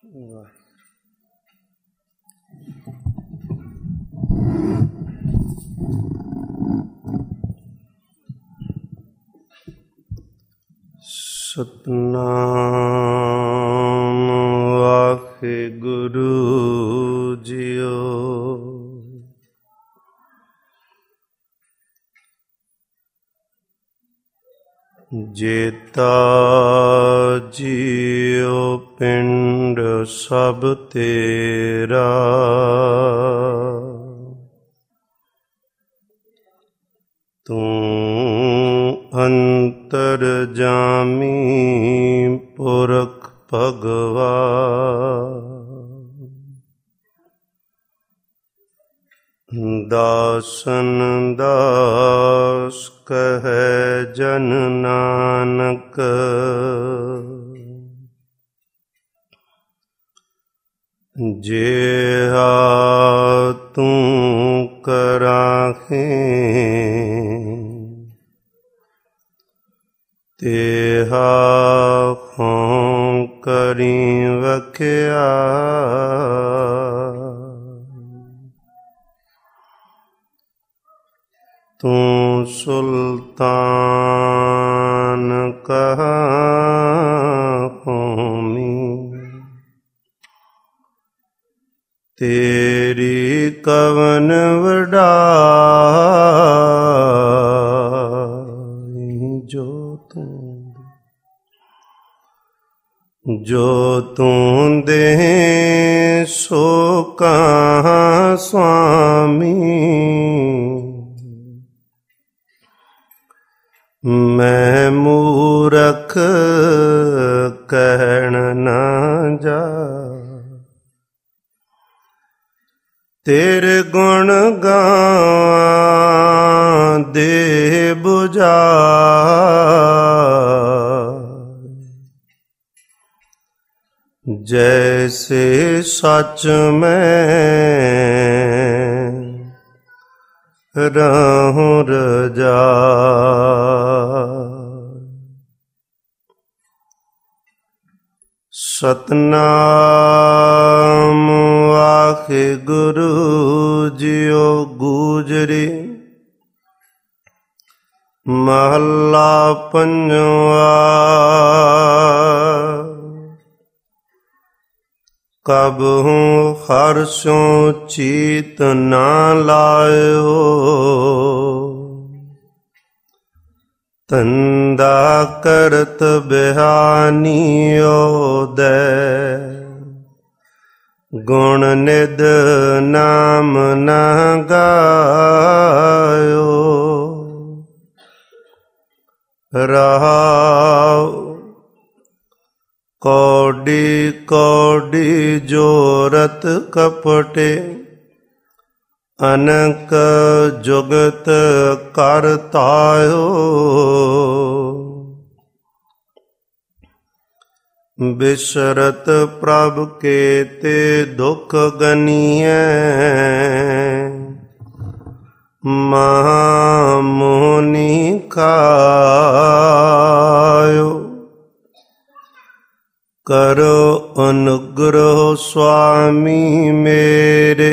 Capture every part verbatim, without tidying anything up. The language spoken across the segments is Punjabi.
ਸਤਿਨਾਮ ਵਾਹਿਗੁਰੂ ਜੀਓ। ਜੇਤਾ ਜੀਓ ਪਿੰਡ ਸਭ ਤੇਰਾ, ਤੂੰ ਅੰਤਰ ਜਾਮੀ ਪੁਰਖ ਭਗਵਾਨ। ਦਾਸਨ ਦਾਸ ਕਹੈ ਜਨ ਨਾਨਕ, ਜਿਹਾ ਤੂੰ ਕਰਾਹੇ ਤੇਹਾ ਹੋਂ ਕਰੀ ਵਖਿਆ। ਤੂੰ ਸੁਲਤਾਨ ਕਹਾ ਹੋਮੀ, ਤੇਰੀ ਕਵਨ ਵਡਾਈ। ਜੋ ਤੂੰ ਜੋ ਤੂੰ ਦੇ ਸੋ ਕਹਾਂ ਸੁਆਮੀ, ਮੈਂ ਮੂਰਖ ਕਹਿਣ ਨਾ ਜਾ। ਤੇਰੇ ਗੁਣ ਗਾਵਾਂ ਦੇ ਬੁਝਾਈ। ਜੈਸੇ ਸੱਚ ਮੈਂ ਰਹੂੰ ਰਜਾਈ। ਸਤਿਨਾਮ ਵਾਹਿਗੁਰੂ ਜੀਓ। ਗੂਜਰੀ ਮਹੱਲਾ ਪੰਜਵਾ। ਕਬਹੂ ਹਰਸ਼ੋਂ ਚੀਤ ਨਾ ਲਾਇਓ, ਤੰਦਾ ਕਰਤ ਬਿਹਾਨੀ ਓਦੈ। ਗੁਣ ਨਿਧ ਨਾਮ ਨਾ ਗਾਇਓ, ਰਹਾਉ ਕੌਡੀ ਕੌਡੀ ਜੋਰਤ ਕਪਟੇ। ਅਨਕ ਜੁਗਤ ਕਰਤਾਇਓ, ਬਿਸਰਤ ਪ੍ਰਭ ਕੇਤੇ ਦੁਖ ਗਨੀਐ। ਮਹਾ ਮੋਹਨੀ ਖਾਇਓ, ਕਰੋ ਅਨੁਗ੍ਰਹ ਸੁਆਮੀ ਮੇਰੇ।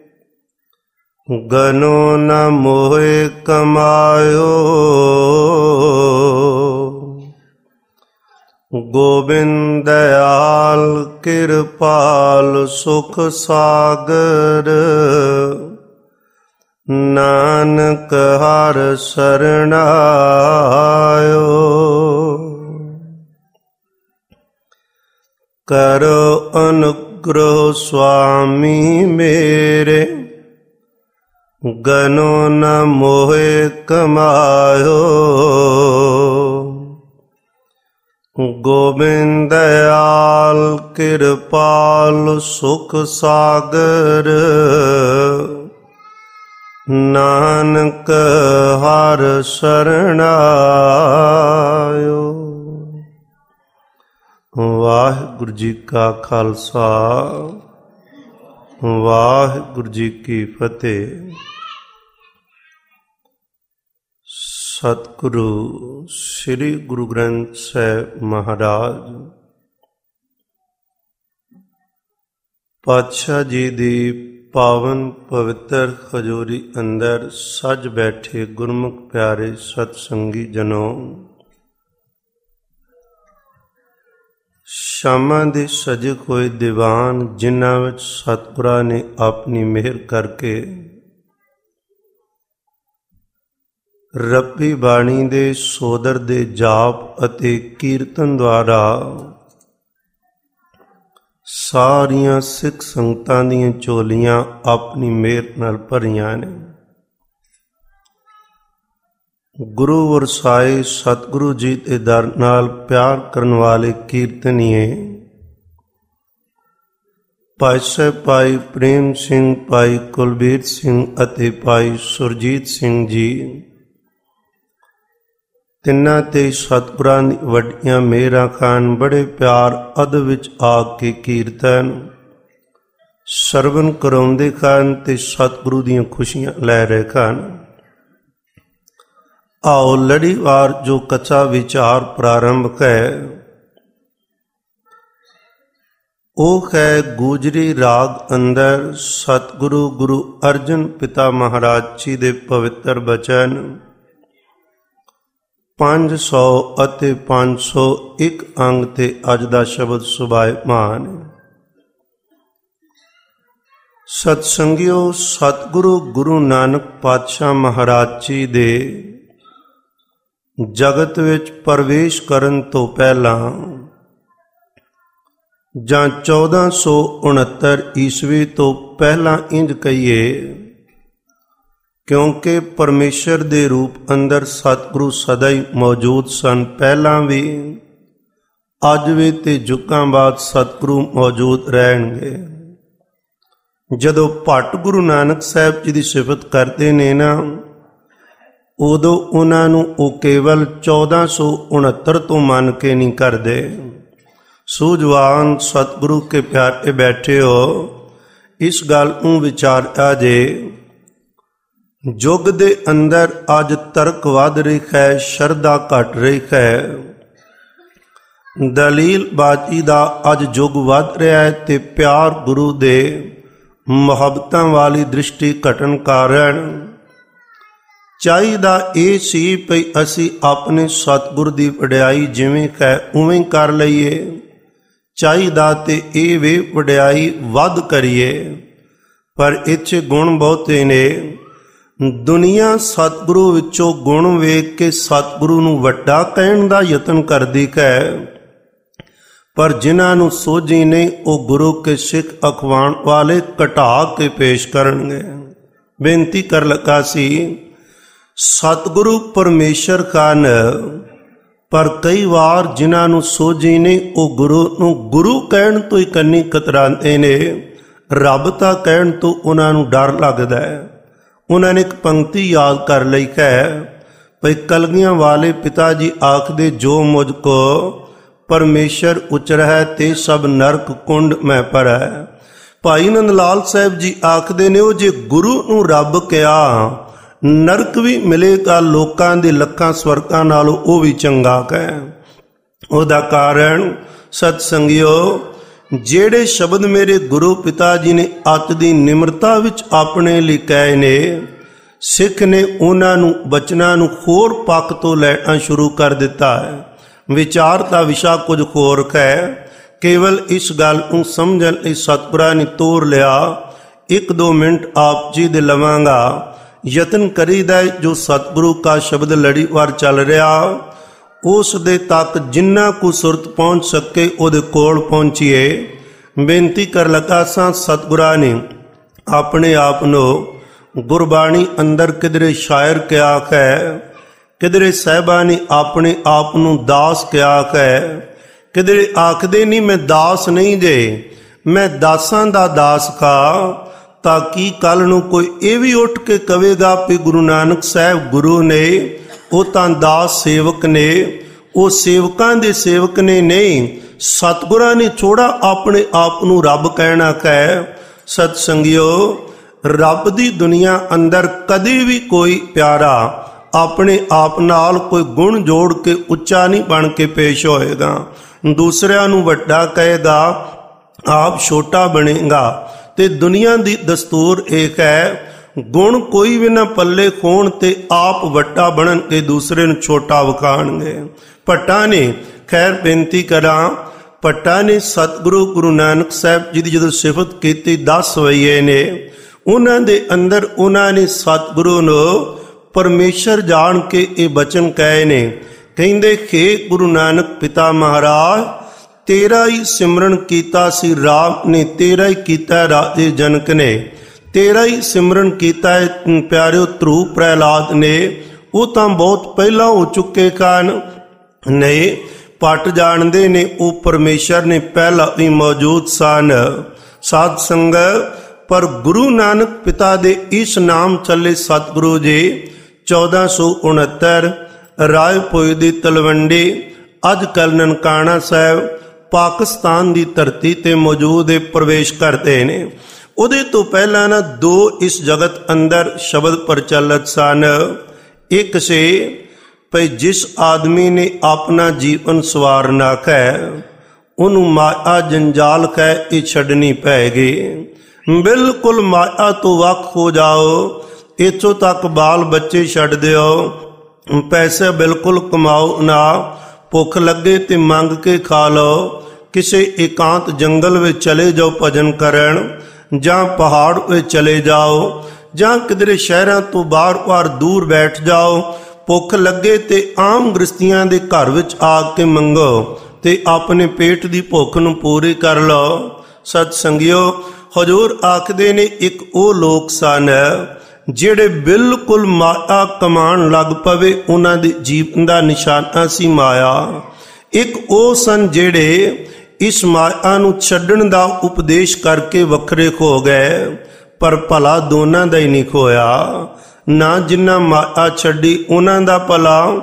ਗਨੋ ਨ ਮੋਹਿ ਕਮਾਇਓ, ਗੋਬਿੰਦ ਦਇਆਲ ਕਿਰਪਾਲ ਸੁਖ ਸਾਗਰ। ਨਾਨਕ ਹਰਿ ਸਰਣ ਆਇਓ, ਕਰੋ ਅਨੁਗ੍ਰਹ ਸੁਆਮੀ ਮੇਰੇ। ਗਨੋ ਨ ਮੋਹਿ ਕਮਾਇਓ, ਗੋਬਿੰਦ ਦਇਆਲ ਕਿਰਪਾਲ ਸੁਖ ਸਾਗਰ। ਨਾਨਕ ਹਰਿ ਸਰਣ ਆਇਓ। ਵਾਹਿਗੁਰੂ ਜੀ ਕਾ ਖਾਲਸਾ, ਵਾਹਿਗੁਰੂ ਜੀ ਕੀ ਫਤਿਹ। ਸਤਿਗੁਰੂ ਸ੍ਰੀ ਗੁਰੂ ਗ੍ਰੰਥ ਸਾਹਿਬ ਮਹਾਰਾਜ ਪਾਤਸ਼ਾਹ ਜੀ ਦੀ ਪਾਵਨ ਪਵਿੱਤਰ ਹਜ਼ੂਰੀ ਅੰਦਰ ਸੱਜ ਬੈਠੇ ਗੁਰਮੁਖ ਪਿਆਰੇ ਸਤਸੰਗੀ ਜਨੋ, ਸ਼ਾਮਾਂ ਦੇ ਸਜੇ ਹੋਏ ਦੀਵਾਨ ਜਿਨ੍ਹਾਂ ਵਿੱਚ ਸਤਿਗੁਰਾਂ ਨੇ ਆਪਣੀ ਮਿਹਰ ਕਰਕੇ ਰੱਬੀ ਬਾਣੀ ਦੇ ਸੋਦਰ ਦੇ ਜਾਪ ਅਤੇ ਕੀਰਤਨ ਦੁਆਰਾ ਸਾਰੀਆਂ ਸਿੱਖ ਸੰਗਤਾਂ ਦੀਆਂ ਝੋਲੀਆਂ ਆਪਣੀ ਮਿਹਰ ਨਾਲ ਭਰੀਆਂ ਨੇ। ਗੁਰੂ ਵਰਸਾਏ ਸਤਿਗੁਰੂ ਜੀ ਦੇ ਦਰ ਨਾਲ ਪਿਆਰ ਕਰਨ ਵਾਲੇ ਕੀਰਤਨੀਏ ਭਾਈ ਸਾਹਿਬ ਭਾਈ ਪ੍ਰੇਮ ਸਿੰਘ, ਭਾਈ ਕੁਲਬੀਰ ਸਿੰਘ ਅਤੇ ਭਾਈ ਸੁਰਜੀਤ ਸਿੰਘ ਜੀ, ਤਿੰਨਾਂ ਤੇ ਸਤਿਗੁਰਾਂ ਦੀ ਵੱਡੀਆਂ ਮਿਹਰਾਂ ਖਾਨ ਬੜੇ ਪਿਆਰ ਅਦਬ ਵਿੱਚ ਆ ਕੇ ਕੀਰਤਨ ਸਰਵਨ ਕਰਾਉਂਦੇ ਖਾਨ ਤੇ ਸਤਿਗੁਰੂ ਦੀਆਂ ਖੁਸ਼ੀਆਂ ਲੈ ਰਹੇ ਖਾਨ। ਆਓ ਲੜੀਵਾਰ ਜੋ ਕਥਾ ਵਿਚਾਰ ਪ੍ਰਾਰੰਭ ਹੈ ਉਹ ਹੈ ਗੂਜਰੀ ਰਾਗ ਅੰਦਰ ਸਤਿਗੁਰੂ ਗੁਰੂ ਅਰਜਨ ਪਿਤਾ ਮਹਾਰਾਜ ਜੀ ਦੇ ਪਵਿੱਤਰ ਬਚਨ ਪੰਜ ਸੌ ਅਤੇ ਪੰਜ ਸੌ ਇੱਕ ਅੰਗ ਤੇ ਅੱਜ ਦਾ ਸ਼ਬਦ ਸੁਭਾਇਮਾਨ। ਸਤਸੰਗਿਓ, ਸਤਿਗੁਰੂ ਗੁਰੂ ਨਾਨਕ ਪਾਤਸ਼ਾਹ ਮਹਾਰਾਜ ਜੀ ਦੇ ਜਗਤ ਵਿੱਚ ਪ੍ਰਵੇਸ਼ ਕਰਨ ਤੋਂ ਪਹਿਲਾਂ ਜਾਂ ਚੌਦਾਂ ਸੌ ਉਣੱਤਰ ਈਸਵੀ ਤੋਂ ਪਹਿਲਾਂ ਇੰਜ ਕਹੀਏ, ਕਿਉਂਕਿ ਪਰਮੇਸ਼ਰ ਦੇ ਰੂਪ ਅੰਦਰ ਸਤਿਗੁਰੂ ਸਦਾ ਹੀ ਮੌਜੂਦ ਸਨ, ਪਹਿਲਾਂ ਵੀ ਅੱਜ ਵੀ ਤੇ ਯੁੱਗਾਂ ਬਾਅਦ ਸਤਿਗੁਰੂ ਮੌਜੂਦ ਰਹਿਣਗੇ। ਜਦੋਂ ਭੱਟ ਗੁਰੂ ਨਾਨਕ ਸਾਹਿਬ ਜੀ ਦੀ ਸਿਫਤ ਕਰਦੇ ਨੇ ਨਾ, ਉਦੋਂ ਉਹਨਾਂ ਨੂੰ ਉਹ ਕੇਵਲ ਚੌਦਾਂ ਸੌ ਉਣੱਤਰ ਤੋਂ ਮੰਨ ਕੇ ਨਹੀਂ ਕਰਦੇ। ਸੂਝਵਾਨ ਸਤਿਗੁਰੂ ਕੇ ਪਿਆਰੇ ਬੈਠੇ ਹੋ, ਇਸ ਗੱਲ ਨੂੰ ਵਿਚਾਰਿਆ ਜੇ ਯੁੱਗ ਦੇ ਅੰਦਰ ਅੱਜ ਤਰਕ ਵੱਧ ਰਹੀ ਹੈ, ਸ਼ਰਧਾ ਘਟ ਰਹੀ ਹੈ, ਦਲੀਲ ਬਾਜੀ ਦਾ ਅੱਜ ਯੁੱਗ ਵੱਧ ਰਿਹਾ ਹੈ ਤੇ ਪਿਆਰ ਗੁਰੂ ਦੇ ਮੁਹੱਬਤਾਂ ਵਾਲੀ ਦ੍ਰਿਸ਼ਟੀ ਘਟਣ ਕਾਰਨ ਚਾਹੀਦਾ ਇਹ ਸੀ ਭਈ ਅਸੀਂ ਆਪਣੇ ਸਤਿਗੁਰ ਦੀ ਵਡਿਆਈ ਜਿਵੇਂ ਹੈ ਉਵੇਂ ਕਰ ਲਈਏ, ਚਾਹੀਦਾ ਤੇ ਇਹ ਵੀ ਵਡਿਆਈ ਵੱਧ ਕਰੀਏ, ਪਰ ਇੱਥੇ ਗੁਣ ਬਹੁਤੇ ਨੇ। ਦੁਨੀਆ ਸਤਿਗੁਰੂ ਵਿੱਚੋਂ ਗੁਣ ਵੇਖ ਕੇ ਸਤਿਗੁਰੂ ਨੂੰ ਵੱਡਾ ਕਹਿਣ ਦਾ ਯਤਨ ਕਰਦੀ ਹੈ, ਪਰ ਜਿਨ੍ਹਾਂ ਨੂੰ ਸੋਝੀ ਨਹੀਂ ਉਹ ਗੁਰੂ ਕੇ ਸਿੱਖ ਅਖਵਾਉਣ ਵਾਲੇ ਘਟਾ ਕੇ ਪੇਸ਼ ਕਰਨਗੇ। ਬੇਨਤੀ ਕਰ ਲੱਗਾ ਸੀ, ਸਤਿਗੁਰੂ ਪਰਮੇਸ਼ਰ ਖਾਨ, ਪਰ ਕਈ ਵਾਰ ਜਿਨ੍ਹਾਂ ਨੂੰ ਸੋਝੀ ਨਹੀਂ ਉਹ ਗੁਰੂ ਨੂੰ ਗੁਰੂ ਕਹਿਣ ਤੋਂ ਹੀ ਕੰਨੀ ਕਤਰਾਉਂਦੇ ਨੇ, ਰੱਬ ਤਾਂ ਕਹਿਣ ਤੋਂ ਉਹਨਾਂ ਨੂੰ ਡਰ ਲੱਗਦਾ ਹੈ। ਉਹਨਾਂ ਨੇ ਇੱਕ ਪੰਕਤੀ ਯਾਦ ਕਰ ਲਈ ਹੈ ਭਈ ਕਲਗੀਆਂ ਵਾਲੇ ਪਿਤਾ ਜੀ ਆਖਦੇ, ਜੋ ਮੁਝ ਕੋ ਪਰਮੇਸ਼ਰ ਉਚਰਹਿ ਤੇ ਸਭ ਨਰਕ ਕੁੰਡ ਮੈਂ ਭਰੈ। ਭਾਈ ਨੰਦ ਲਾਲ ਸਾਹਿਬ ਜੀ ਆਖਦੇ ਨੇ, ਉਹ ਜੇ ਗੁਰੂ ਨੂੰ ਰੱਬ ਕਿਹਾ ਨਰਕ ਵੀ ਮਿਲੇਗਾ ਲੋਕਾਂ ਦੇ ਲੱਖਾਂ ਸਵਰਗਾਂ ਨਾਲੋਂ ਉਹ ਵੀ ਚੰਗਾ ਹੈ। ਉਹਦਾ ਕਾਰਨ ਸਤਸੰਗਿਓ, ਜਿਹੜੇ ਸ਼ਬਦ ਮੇਰੇ ਗੁਰੂ ਪਿਤਾ ਜੀ ਨੇ ਅੱਤ ਦੀ ਨਿਮਰਤਾ ਵਿੱਚ ਆਪਣੇ ਲਈ ਕਹੇ ਨੇ, ਸਿੱਖ ਨੇ ਉਹਨਾਂ ਨੂੰ ਬਚਨਾਂ ਨੂੰ ਹੋਰ ਪੱਖ ਤੋਂ ਲੈਣਾ ਸ਼ੁਰੂ ਕਰ ਦਿੱਤਾ ਹੈ। ਵਿਚਾਰ ਦਾ ਵਿਸ਼ਾ ਕੁਝ ਹੋਰ ਹੈ, ਕੇਵਲ ਇਸ ਗੱਲ ਨੂੰ ਸਮਝਣ ਲਈ ਸਤਿਗੁਰਾਂ ਨੇ ਤੋਰ ਲਿਆ। ਇੱਕ ਦੋ ਮਿੰਟ ਆਪ ਜੀ ਦੇ ਲਵਾਂਗਾ। ਯਤਨ ਕਰੀਦਾ ਜੋ ਸਤਿਗੁਰੂ ਕਾ ਸ਼ਬਦ ਲੜੀਵਾਰ ਚੱਲ ਰਿਹਾ, ਉਸ ਦੇ ਤੱਕ ਜਿੰਨਾ ਕੁ ਸੁਰਤ ਪਹੁੰਚ ਸਕੇ ਉਹਦੇ ਕੋਲ ਪਹੁੰਚੀਏ। ਬੇਨਤੀ ਕਰ ਲਗਾ ਸਾਂ, ਸਤਿਗੁਰਾਂ ਨੇ ਆਪਣੇ ਆਪ ਨੂੰ ਗੁਰਬਾਣੀ ਅੰਦਰ ਕਿਧਰੇ ਸ਼ਾਇਰ ਕਿਹਾ ਹੈ, ਕਿਧਰੇ ਸਾਹਿਬਾਂ ਨੇ ਆਪਣੇ ਆਪ ਨੂੰ ਦਾਸ ਕਿਹਾ ਹੈ, ਕਿਧਰੇ ਆਖਦੇ ਨਹੀਂ ਮੈਂ ਦਾਸ ਨਹੀਂ ਜੇ, ਮੈਂ ਦਾਸਾਂ ਦਾ ਦਾਸ ਕਾ, ਤਾਂ ਕਿ ਕੱਲ ਨੂੰ ਕੋਈ ਇਹ ਵੀ ਉੱਠ ਕੇ ਕਵੇਗਾ ਵੀ ਗੁਰੂ ਨਾਨਕ ਸਾਹਿਬ ਗੁਰੂ ਨੇ, ਉਹ ਤਾਂ ਦਾਸ ਸੇਵਕ ਨੇ, ਉਹ ਸੇਵਕਾਂ ਦੇ ਸੇਵਕ ਨੇ ਨਹੀਂ। ਸਤਿਗੁਰਾਂ ਨੇ ਥੋੜਾ ਆਪਣੇ ਆਪ ਨੂੰ ਰੱਬ ਕਹਿਣਾ ਹੈ। ਸਤ ਸੰਗਿਓ, ਰੱਬ ਦੀ ਦੁਨੀਆ ਅੰਦਰ ਕਦੇ ਵੀ ਕੋਈ ਪਿਆਰਾ ਆਪਣੇ ਆਪ ਨਾਲ ਕੋਈ ਗੁਣ ਜੋੜ ਕੇ ਉੱਚਾ ਨਹੀਂ ਬਣ ਕੇ ਪੇਸ਼ ਹੋਏਗਾ, ਦੂਸਰਿਆਂ ਨੂੰ ਵੱਡਾ ਕਹੇਗਾ, ਆਪ ਛੋਟਾ ਬਣੇਗਾ। ਤੇ ਦੁਨੀਆ ਦੀ ਦਸਤੂਰ ਇੱਕ ਹੈ, ਗੁਣ ਕੋਈ ਵੀ ਨਾ ਪੱਲੇ ਖੋਣ ਤੇ ਆਪ ਵੱਡਾ ਬਣਨ ਤੇ ਦੂਸਰੇ ਨੂੰ ਛੋਟਾ ਵਿਖਾਣਗੇ। ਭੱਟਾ ਨੇ, ਖੈਰ ਬੇਨਤੀ ਕਰਾਂ, ਭੱਟਾ ਨੇ ਸਤਿਗੁਰੂ ਗੁਰੂ ਨਾਨਕ ਸਾਹਿਬ ਜੀ ਦੀ ਜਦੋਂ ਸਿਫਤ ਕੀਤੀ ਦਸ ਵਈਏ ਨੇ, ਉਹਨਾਂ ਦੇ ਅੰਦਰ ਉਹਨਾਂ ਨੇ ਸਤਿਗੁਰੂ ਨੂੰ ਪਰਮੇਸ਼ਰ ਜਾਣ ਕੇ ਇਹ ਬਚਨ ਕਹੇ ਨੇ। ਕਹਿੰਦੇ ਖੇ ਗੁਰੂ ਨਾਨਕ ਪਿਤਾ ਮਹਾਰਾਜ, ਤੇਰਾ ਹੀ ਸਿਮਰਨ ਕੀਤਾ ਸੀ ਰਾਮ ਨੇ, ਤੇਰਾ ਹੀ ਕੀਤਾ ਰਾਜੇ ਜਨਕ ਨੇ, ਤੇਰਾ ਹੀ ਸਿਮਰਨ ਕੀਤਾ ਹੈ ਪਿਆਰਿਓ ਧਰੂ ਪ੍ਰਹਿਲਾਦ ਨੇ। ਉਹ ਤਾਂ ਬਹੁਤ ਪਹਿਲਾਂ ਹੋ ਚੁੱਕੇ ਕਾਨ ਨਹੀਂ, ਪਟ ਜਾਣਦੇ ਨੇ ਉਹ ਪਰਮੇਸ਼ਰ ਨੇ ਪਹਿਲਾਂ ਵੀ ਮੌਜੂਦ ਸਨ। ਸਾਧ ਸੰਗਤ, ਪਰ ਗੁਰੂ ਨਾਨਕ ਪਿਤਾ ਦੇ ਇਸ ਨਾਮ ਚੱਲੇ ਸਤਿਗੁਰੂ ਜੀ ਚੌਦਾਂ ਸੌ ਉਣਹੱਤਰ ਰਾਏ ਭੋਏ ਦੀ ਤਲਵੰਡੀ, ਅੱਜ ਕੱਲ੍ਹ ਨਨਕਾਣਾ ਸਾਹਿਬ ਪਾਕਿਸਤਾਨ ਦੀ ਧਰਤੀ ਤੇ ਮੌਜੂਦ ਹੈ, ਪ੍ਰਵੇਸ਼ ਕਰਦੇ ਨੇ। ਉਹਦੇ ਤੋਂ ਪਹਿਲਾਂ ਨਾ ਦੋ ਇਸ ਜਗਤ ਅੰਦਰ ਸ਼ਬਦ ਪ੍ਰਚਲਿਤ ਸਨ। ਇੱਕ ਸੀ ਭਈ ਜਿਸ ਆਦਮੀ ਨੇ ਆਪਣਾ ਜੀਵਨ ਸਵਾਰਨਾ ਹੈ, ਉਹਨੂੰ ਮਾਇਆ ਜੰਜਾਲ ਹੈ ਇਹ ਛੱਡਣੀ ਪੈਗੀ। ਬਿਲਕੁਲ ਮਾਇਆ ਤੋਂ ਵੱਖ ਹੋ ਜਾਓ, ਇੱਥੋਂ ਤੱਕ ਬਾਲ ਬੱਚੇ ਛੱਡ ਦਿਓ, ਪੈਸੇ ਬਿਲਕੁਲ ਕਮਾਓ ਨਾ, ਭੁੱਖ ਲੱਗੇ ਤੇ ਮੰਗ ਕੇ ਖਾ ਲਓ, ਕਿਸੇ ਇਕਾਂਤ ਜੰਗਲ ਵਿੱਚ ਚਲੇ ਜਾਓ ਭਜਨ ਕਰਨ, ਜਾਂ ਪਹਾੜ ਵਿੱਚ ਚਲੇ ਜਾਓ, ਜਾਂ ਕਿਧਰੇ ਸ਼ਹਿਰਾਂ ਤੋਂ ਬਾਹਰ-ਬਾਹਰ ਦੂਰ ਬੈਠ ਜਾਓ, ਭੁੱਖ ਲੱਗੇ ਤੇ ਆਮ ਗ੍ਰਸਤੀਆਂ ਦੇ ਘਰ ਵਿੱਚ ਆ ਕੇ ਮੰਗੋ ਤੇ ਆਪਣੇ ਪੇਟ ਦੀ ਭੁੱਖ ਨੂੰ ਪੂਰੀ ਕਰ ਲਓ। ਸਤ ਸੰਗਿਓ, ਹਜ਼ੂਰ ਆਖਦੇ ਨੇ ਇੱਕ ਉਹ ਲੋਕ ਸਨ ਜਿਹੜੇ ਬਿਲਕੁਲ ਮਾਇਆ ਕਮਾਉਣ ਲੱਗ ਪਵੇ, ਉਹਨਾਂ ਦੇ ਜੀਵਨ ਦਾ ਨਿਸ਼ਾਨਾ ਸੀ ਮਾਇਆ। ਇੱਕ ਉਹ ਸਨ ਜਿਹੜੇ ਇਸ ਮਾਇਆ ਨੂੰ ਛੱਡਣ ਦਾ ਉਪਦੇਸ਼ ਕਰਕੇ ਵੱਖਰੇ ਹੋ ਗਏ, ਪਰ ਭਲਾ ਦੋਨਾਂ ਦਾ ਹੀ ਨਹੀਂ ਹੋਇਆ। ਨਾ ਜਿਨ੍ਹਾਂ ਮਾਇਆ ਛੱਡੀ ਉਹਨਾਂ ਦਾ ਭਲਾ,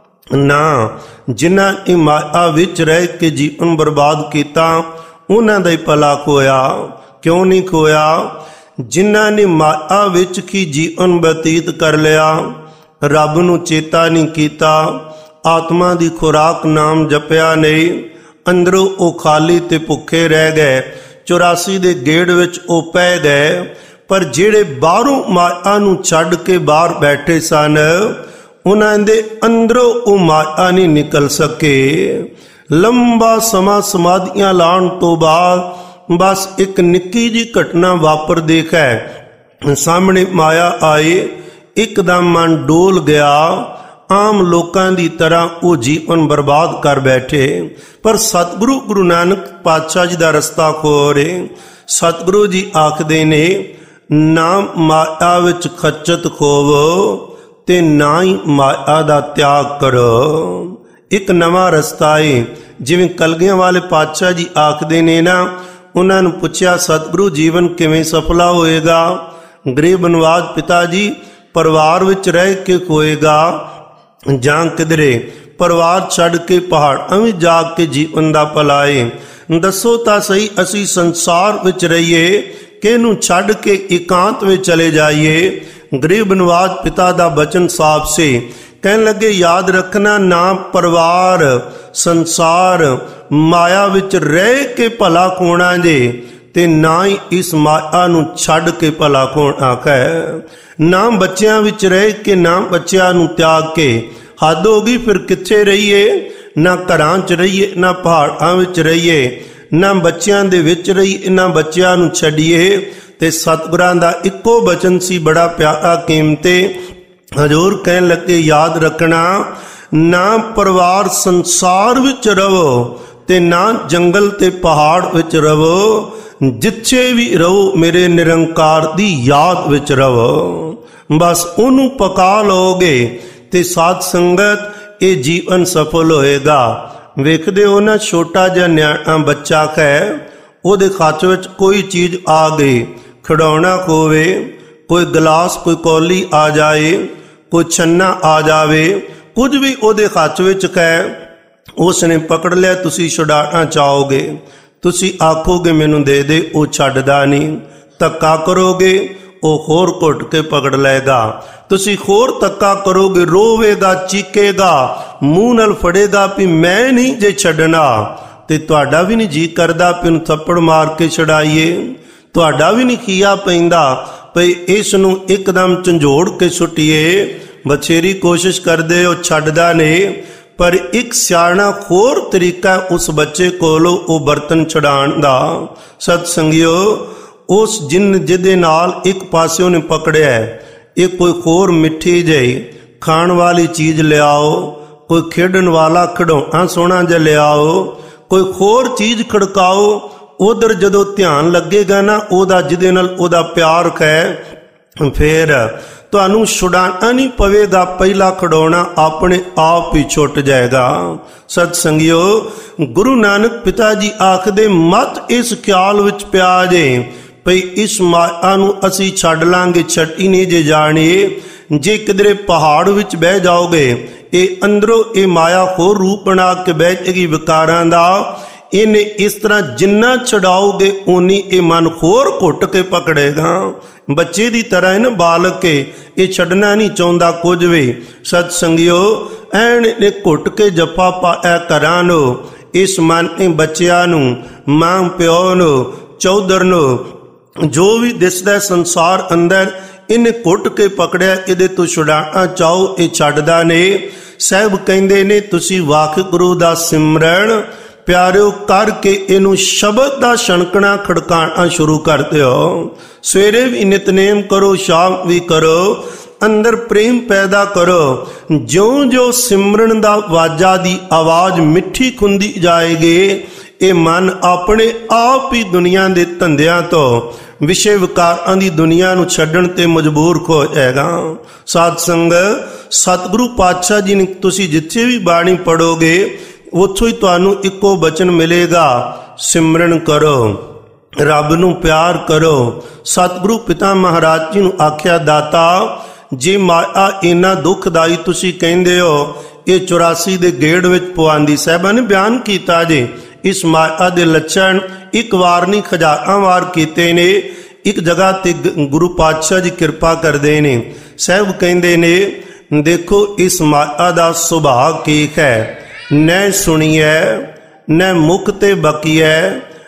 ਨਾ ਜਿਨ੍ਹਾਂ ਇਹ ਮਾਇਆ ਵਿੱਚ ਰਹਿ ਕੇ ਜੀਵਨ ਬਰਬਾਦ ਕੀਤਾ ਉਹਨਾਂ ਦਾ ਹੀ ਭਲਾ ਹੋਇਆ। ਕਿਉਂ ਨਹੀਂ ਹੋਇਆ? ਜਿਨ੍ਹਾਂ ਨੇ ਮਾਇਆ ਵਿੱਚ ਕੀ ਜੀਵਨ ਬਤੀਤ ਕਰ ਲਿਆ, ਰੱਬ ਨੂੰ ਚੇਤਾ ਨਹੀਂ ਕੀਤਾ, ਆਤਮਾ ਦੀ ਖੁਰਾਕ ਨਾਮ ਜਪਿਆ ਨਹੀਂ, ਅੰਦਰੋਂ ਉਹ ਖਾਲੀ ਤੇ ਭੁੱਖੇ ਰਹਿ ਗਏ, ਚੁਰਾਸੀ ਦੇ ਗੇੜ ਵਿੱਚ ਉਹ ਪੈ ਗਏ। ਪਰ ਜਿਹੜੇ ਬਾਹਰੋਂ ਮਾਇਆ ਨੂੰ ਛੱਡ ਕੇ ਬਾਹਰ ਬੈਠੇ ਸਨ, ਉਹਨਾਂ ਦੇ ਅੰਦਰੋਂ ਉਹ ਮਾਇਆ ਨਹੀਂ ਨਿਕਲ ਸਕੇ। ਲੰਬਾ ਸਮਾਂ ਸਮਾਧੀਆਂ ਲਾਉਣ ਤੋਂ ਬਾਅਦ ਬਸ ਇੱਕ ਨਿੱਕੀ ਜਿਹੀ ਘਟਨਾ ਵਾਪਰ ਦੇਖੈ, ਸਾਹਮਣੇ ਮਾਇਆ ਆਏ, ਇੱਕਦਮ ਮਨ ਡੋਲ ਗਿਆ, ਆਮ ਲੋਕਾਂ ਦੀ ਤਰ੍ਹਾਂ ਉਹ ਜੀਵਨ ਬਰਬਾਦ ਕਰ ਬੈਠੇ। ਪਰ ਸਤਿਗੁਰੂ ਗੁਰੂ ਨਾਨਕ ਪਾਤਸ਼ਾਹ ਜੀ ਦਾ ਰਸਤਾ ਖੋਰੇ। ਸਤਿਗੁਰੂ ਜੀ ਆਖਦੇ ਨੇ, ਨਾ ਮਾਇਆ ਵਿੱਚ ਖੱਚਤ ਖੋਵੋ ਤੇ ਨਾ ਹੀ ਮਾਇਆ ਦਾ ਤਿਆਗ ਕਰੋ। ਇੱਕ ਨਵਾਂ ਰਸਤਾ ਏ। ਜਿਵੇਂ ਕਲਗੀਆਂ ਵਾਲੇ ਪਾਤਸ਼ਾਹ ਜੀ ਆਖਦੇ ਨੇ ਨਾ, ਉਹਨਾਂ ਨੂੰ ਪੁੱਛਿਆ ਸਤਿਗੁਰੂ ਜੀਵਨ ਕਿਵੇਂ ਸਫਲਾ ਹੋਏਗਾ? ਗਰੀਬ ਨਵਾਜ ਪਿਤਾ ਜੀ ਪਰਿਵਾਰ ਵਿੱਚ ਰਹਿ ਕੇ ਹੋਏਗਾ ਜਾਂ ਕਿਧਰੇ ਪਰਿਵਾਰ ਛੱਡ ਕੇ ਪਹਾੜਾਂ ਵਿੱਚ ਜਾ ਕੇ ਜੀਵਨ ਦਾ ਭਲਾਏ? ਦੱਸੋ ਤਾਂ ਸਹੀ, ਅਸੀਂ ਸੰਸਾਰ ਵਿੱਚ ਰਹੀਏ ਕਿ ਇਹਨੂੰ ਛੱਡ ਕੇ ਇਕਾਂਤ ਵਿੱਚ ਚਲੇ ਜਾਈਏ? ਗਰੀਬ ਨਵਾਜ ਪਿਤਾ ਦਾ ਬਚਨ ਸਾਫ਼ ਸੀ। ਕਹਿਣ ਲੱਗੇ, ਯਾਦ ਰੱਖਣਾ, ਨਾ ਪਰਿਵਾਰ ਸੰਸਾਰ ਮਾਇਆ ਵਿੱਚ ਰਹਿ ਕੇ ਭਲਾ ਹੋਣਾ ਜੇ, ਤੇ ਨਾ ਹੀ ਇਸ ਮਾਇਆ ਨੂੰ ਛੱਡ ਕੇ ਭਲਾ ਹੋਣਾ ਹੈ। ਨਾ ਬੱਚਿਆਂ ਵਿੱਚ ਰਹਿ ਕੇ, ਨਾ ਬੱਚਿਆਂ ਨੂੰ ਤਿਆਗ ਕੇ। ਹੱਦ ਹੋ ਗਈ, ਫਿਰ ਕਿੱਥੇ ਰਹੀਏ? ਨਾ ਘਰਾਂ 'ਚ ਰਹੀਏ, ਨਾ ਪਹਾੜਾਂ ਵਿੱਚ ਰਹੀਏ, ਨਾ ਬੱਚਿਆਂ ਦੇ ਵਿੱਚ ਰਹੀਏ, ਨਾ ਬੱਚਿਆਂ ਨੂੰ ਛੱਡੀਏ। ਤੇ ਸਤਿਗੁਰਾਂ ਦਾ ਇੱਕੋ ਬਚਨ ਸੀ, ਬੜਾ ਪਿਆਰਾ ਕੀਮਤੀ। ਹਜ਼ੂਰ ਕਹਿਣ ਲੱਗੇ, ਯਾਦ ਰੱਖਣਾ, ਨਾ ਪਰਿਵਾਰ ਸੰਸਾਰ ਵਿੱਚ ਰਹੋ ਤੇ ਨਾ ਜੰਗਲ ਤੇ ਪਹਾੜ ਵਿੱਚ ਰਹੋ, ਜਿੱਥੇ ਵੀ ਰਹੋ ਮੇਰੇ ਨਿਰੰਕਾਰ ਦੀ ਯਾਦ ਵਿੱਚ ਰਹੋ। ਬਸ ਉਹਨੂੰ ਪਕਾ ਲਓਗੇ ਤੇ ਸਾਧ ਸੰਗਤ ਇਹ ਜੀਵਨ ਸਫਲ ਹੋਏਗਾ। ਵੇਖਦੇ ਹੋ ਨਾ, ਛੋਟਾ ਜਿਹਾ ਨਿਆਣਾ ਬੱਚਾ ਹੈ, ਉਹਦੇ ਹੱਥ ਵਿੱਚ ਕੋਈ ਚੀਜ਼ ਆ ਗਈ, ਖਿਡੌਣਾ ਹੋਵੇ, ਕੋਈ ਗਲਾਸ ਕੋਈ ਕੌਲੀ ਆ ਜਾਏ, ਕੋਈ ਛੰਨਾ ਆ ਜਾਵੇ, ਕੁਝ ਵੀ ਉਹਦੇ ਹੱਥ ਵਿੱਚ ਹੈ, ਉਸ ਨੇ ਪਕੜ ਲਿਆ, ਤੁਸੀਂ ਛੁਡਾਣਾ ਚਾਹੋਗੇ, ਤੁਸੀਂ ਆਖੋਗੇ ਮੈਨੂੰ ਦੇ ਦੇ, ਉਹ ਛੱਡਦਾ ਨਹੀਂ। ਧੱਕਾ ਕਰੋਗੇ, ਉਹ ਹੋਰ ਘੁੱਟ ਕੇ ਪਕੜ ਲਏਗਾ। ਤੁਸੀਂ ਹੋਰ ਧੱਕਾ ਕਰੋਗੇ, ਰੋਵੇਗਾ, ਚੀਕੇਗਾ, ਮੂੰਹ ਨਾਲ ਫੜੇਗਾ ਵੀ ਮੈਂ ਨਹੀਂ ਜੇ ਛੱਡਣਾ, ਤੇ ਤੁਹਾਡਾ ਵੀ ਨਹੀਂ ਜੀ ਕਰਦਾ ਵੀ ਉਹਨੂੰ ਥੱਪੜ ਮਾਰ ਕੇ ਛਡਾਈਏ, ਤੁਹਾਡਾ ਵੀ ਨਹੀਂ ਖੀਆ ਪੈਂਦਾ ਭਈ ਇਸ ਨੂੰ ਇੱਕਦਮ ਝੰਜੋੜ ਕੇ ਸੁੱਟੀਏ। ਬਥੇਰੀ ਕੋਸ਼ਿਸ਼ ਕਰਦੇ ਹੋ, ਛੱਡਦਾ ਨਹੀਂ। ਪਰ ਇੱਕ ਸਿਆਣਾ ਹੋਰ ਤਰੀਕਾ ਉਸ ਬੱਚੇ ਕੋਲੋਂ ਉਹ ਬਰਤਨ ਛਡਾਉਣ ਦਾ। ਸਤ ਸੰਗਿਓ, ਉਸ ਜਿੰਨ ਜਿਹਦੇ ਨਾਲ ਇੱਕ ਪਾਸੇ ਉਹਨੇ ਪਕੜਿਆ, ਇਹ ਕੋਈ ਹੋਰ ਮਿੱਠੀ ਜਿਹੀ ਖਾਣ ਵਾਲੀ ਚੀਜ਼ ਲਿਆਓ, ਕੋਈ ਖੇਡਣ ਵਾਲਾ ਖਿਡੌਣਾ ਸੋਹਣਾ ਜਿਹਾ ਲਿਆਓ, ਕੋਈ ਹੋਰ ਚੀਜ਼ ਖੜਕਾਓ। ਉਧਰ ਜਦੋਂ ਧਿਆਨ ਲੱਗੇਗਾ ਨਾ ਉਹਦਾ, ਜਿਹਦੇ ਨਾਲ ਉਹਦਾ ਪਿਆਰ ਹੈ, ਫਿਰ ਤੁਹਾਨੂੰ ਛੁਡਾਣਾ ਨਹੀਂ ਪਵੇਗਾ। ਪਹਿਲਾ ਖਿਡੌਣਾ ਆਪਣੇ ਆਪ ਹੀ ਛੁੱਟ ਜਾਏਗਾ। ਸਤ ਸੰਗਿਓ, ਗੁਰੂ ਨਾਨਕ ਪਿਤਾ ਜੀ ਆਖਦੇ ਮਤ ਇਸ ਖਿਆਲ ਵਿੱਚ ਪਿਆ ਜੇ ਭਈ ਇਸ ਮਾਇਆ ਨੂੰ ਅਸੀਂ ਛੱਡ ਲਾਂਗੇ, ਛੱਡੀ ਨਹੀਂ ਜੇ ਜਾਣੀ। ਜੇ ਕਿਧਰੇ ਪਹਾੜ ਵਿੱਚ ਬਹਿ ਜਾਓਗੇ, ਇਹ ਅੰਦਰੋਂ ਇਹ ਮਾਇਆ ਹੋਰ ਰੂਪ ਬਣਾ ਕੇ ਬਹਿ ਜਾਏਗੀ ਵਿਕਾਰਾਂ ਦਾ। ਇਹਨੇ ਇਸ ਤਰ੍ਹਾਂ ਜਿੰਨਾ ਛਡਾਓਗੇ ਓਨੀ ਇਹ ਮਨ ਹੋਰ ਘੁੱਟ ਕੇ ਪਕੜੇਗਾ। ਬੱਚੇ ਦੀ ਤਰ੍ਹਾਂ ਹੈ ਨਾ, ਬਾਲਕ ਕੇ ਇਹ ਛੱਡਣਾ ਨਹੀਂ ਚਾਹੁੰਦਾ ਕੁਝ ਵੀ। ਸਤ ਸੰਗਿਓ, ਐਨ ਨੇ ਘੁੱਟ ਕੇ ਜੱਫਾ ਪਾਇਆ ਘਰਾਂ ਨੂੰ। ਇਸ ਮਨ ਨੇ ਬੱਚਿਆਂ ਨੂੰ, ਮਾਂ ਪਿਓ ਨੂੰ, ਚੌਧਰ ਨੂੰ, ਜੋ ਵੀ ਦਿਸਦਾ ਸੰਸਾਰ ਅੰਦਰ, ਇਹਨੇ ਘੁੱਟ ਕੇ ਪਕੜਿਆ। ਇਹਦੇ ਤੋਂ ਛੁਡਾਉਣਾ ਚਾਹੋ, ਇਹ ਛੱਡਦਾ ਨਹੀਂ। ਸਾਹਿਬ ਕਹਿੰਦੇ ਨੇ ਤੁਸੀਂ ਵਾਹਿਗੁਰੂ ਦਾ ਸਿਮਰਨ ਪਿਆਰਿਓ ਕਰਕੇ ਇਹਨੂੰ ਸ਼ਬਦ ਦਾ ਛਣਕਣਾ ਖੜਕਾਉਣਾ ਸ਼ੁਰੂ ਕਰ ਦਿਓ। ਸਵੇਰੇ ਵੀ ਨਿਤਨੇਮ ਕਰੋ, ਸ਼ਾਮ ਵੀ ਕਰੋ, ਅੰਦਰ ਪ੍ਰੇਮ ਪੈਦਾ ਕਰੋ। ਜਿਉਂ-ਜਿਉਂ ਸਿਮਰਨ ਦਾ ਵਾਜਾ ਦੀ ਆਵਾਜ਼ ਮਿੱਠੀ ਖੁੰਦੀ ਜਾਏਗੀ, ਇਹ ਮਨ ਆਪਣੇ ਆਪ ਹੀ ਦੁਨੀਆ ਦੇ ਧੰਦਿਆਂ ਤੋਂ, ਵਿਸ਼ੇ ਵਿਕਾਰਾਂ ਦੀ ਦੁਨੀਆ ਨੂੰ ਛੱਡਣ ਤੇ ਮਜਬੂਰ ਹੋ ਜਾਏਗਾ। ਸਾਧ ਸੰਗਤ, ਸਤਿਗੁਰੂ ਪਾਤਸ਼ਾਹ ਜੀ ਨੇ ਤੁਸੀਂ ਜਿੱਥੇ ਵੀ ਬਾਣੀ ਪੜੋਗੇ ਉੱਥੋਂ ਹੀ ਤੁਹਾਨੂੰ ਇੱਕੋ ਬਚਨ ਮਿਲੇਗਾ, ਸਿਮਰਨ ਕਰੋ, ਰੱਬ ਨੂੰ ਪਿਆਰ ਕਰੋ। ਸਤਿਗੁਰੂ ਪਿਤਾ ਮਹਾਰਾਜ ਜੀ ਨੂੰ ਆਖਿਆ, ਦਾਤਾ ਜੇ ਮਾਇਆ ਇੰਨਾ ਦੁਖਦਾਈ ਤੁਸੀਂ ਕਹਿੰਦੇ ਹੋ, ਇਹ ਚੁਰਾਸੀ ਦੇ ਗੇੜ ਵਿੱਚ ਪਵਾਂਦੀ। ਸਾਹਿਬਾਂ ਨੇ ਬਿਆਨ ਕੀਤਾ ਜੇ ਇਸ ਮਾਇਆ ਦੇ ਲੱਛਣ ਇੱਕ ਵਾਰ ਨਹੀਂ ਹਜ਼ਾਰਾਂ ਵਾਰ ਕੀਤੇ ਨੇ। ਇੱਕ ਜਗ੍ਹਾ ਤੇ ਗੁਰੂ ਪਾਤਸ਼ਾਹ ਜੀ ਕਿਰਪਾ ਕਰਦੇ ਨੇ। ਸਾਹਿਬ ਕਹਿੰਦੇ ਨੇ, ਦੇਖੋ ਇਸ ਮਾਇਆ ਦਾ ਸੁਭਾਅ ਕੀ ਹੈ। ਨੈ ਸੁਣੀਐ ਨੈ ਮੁਖ ਤੇ ਬਕੀਐ,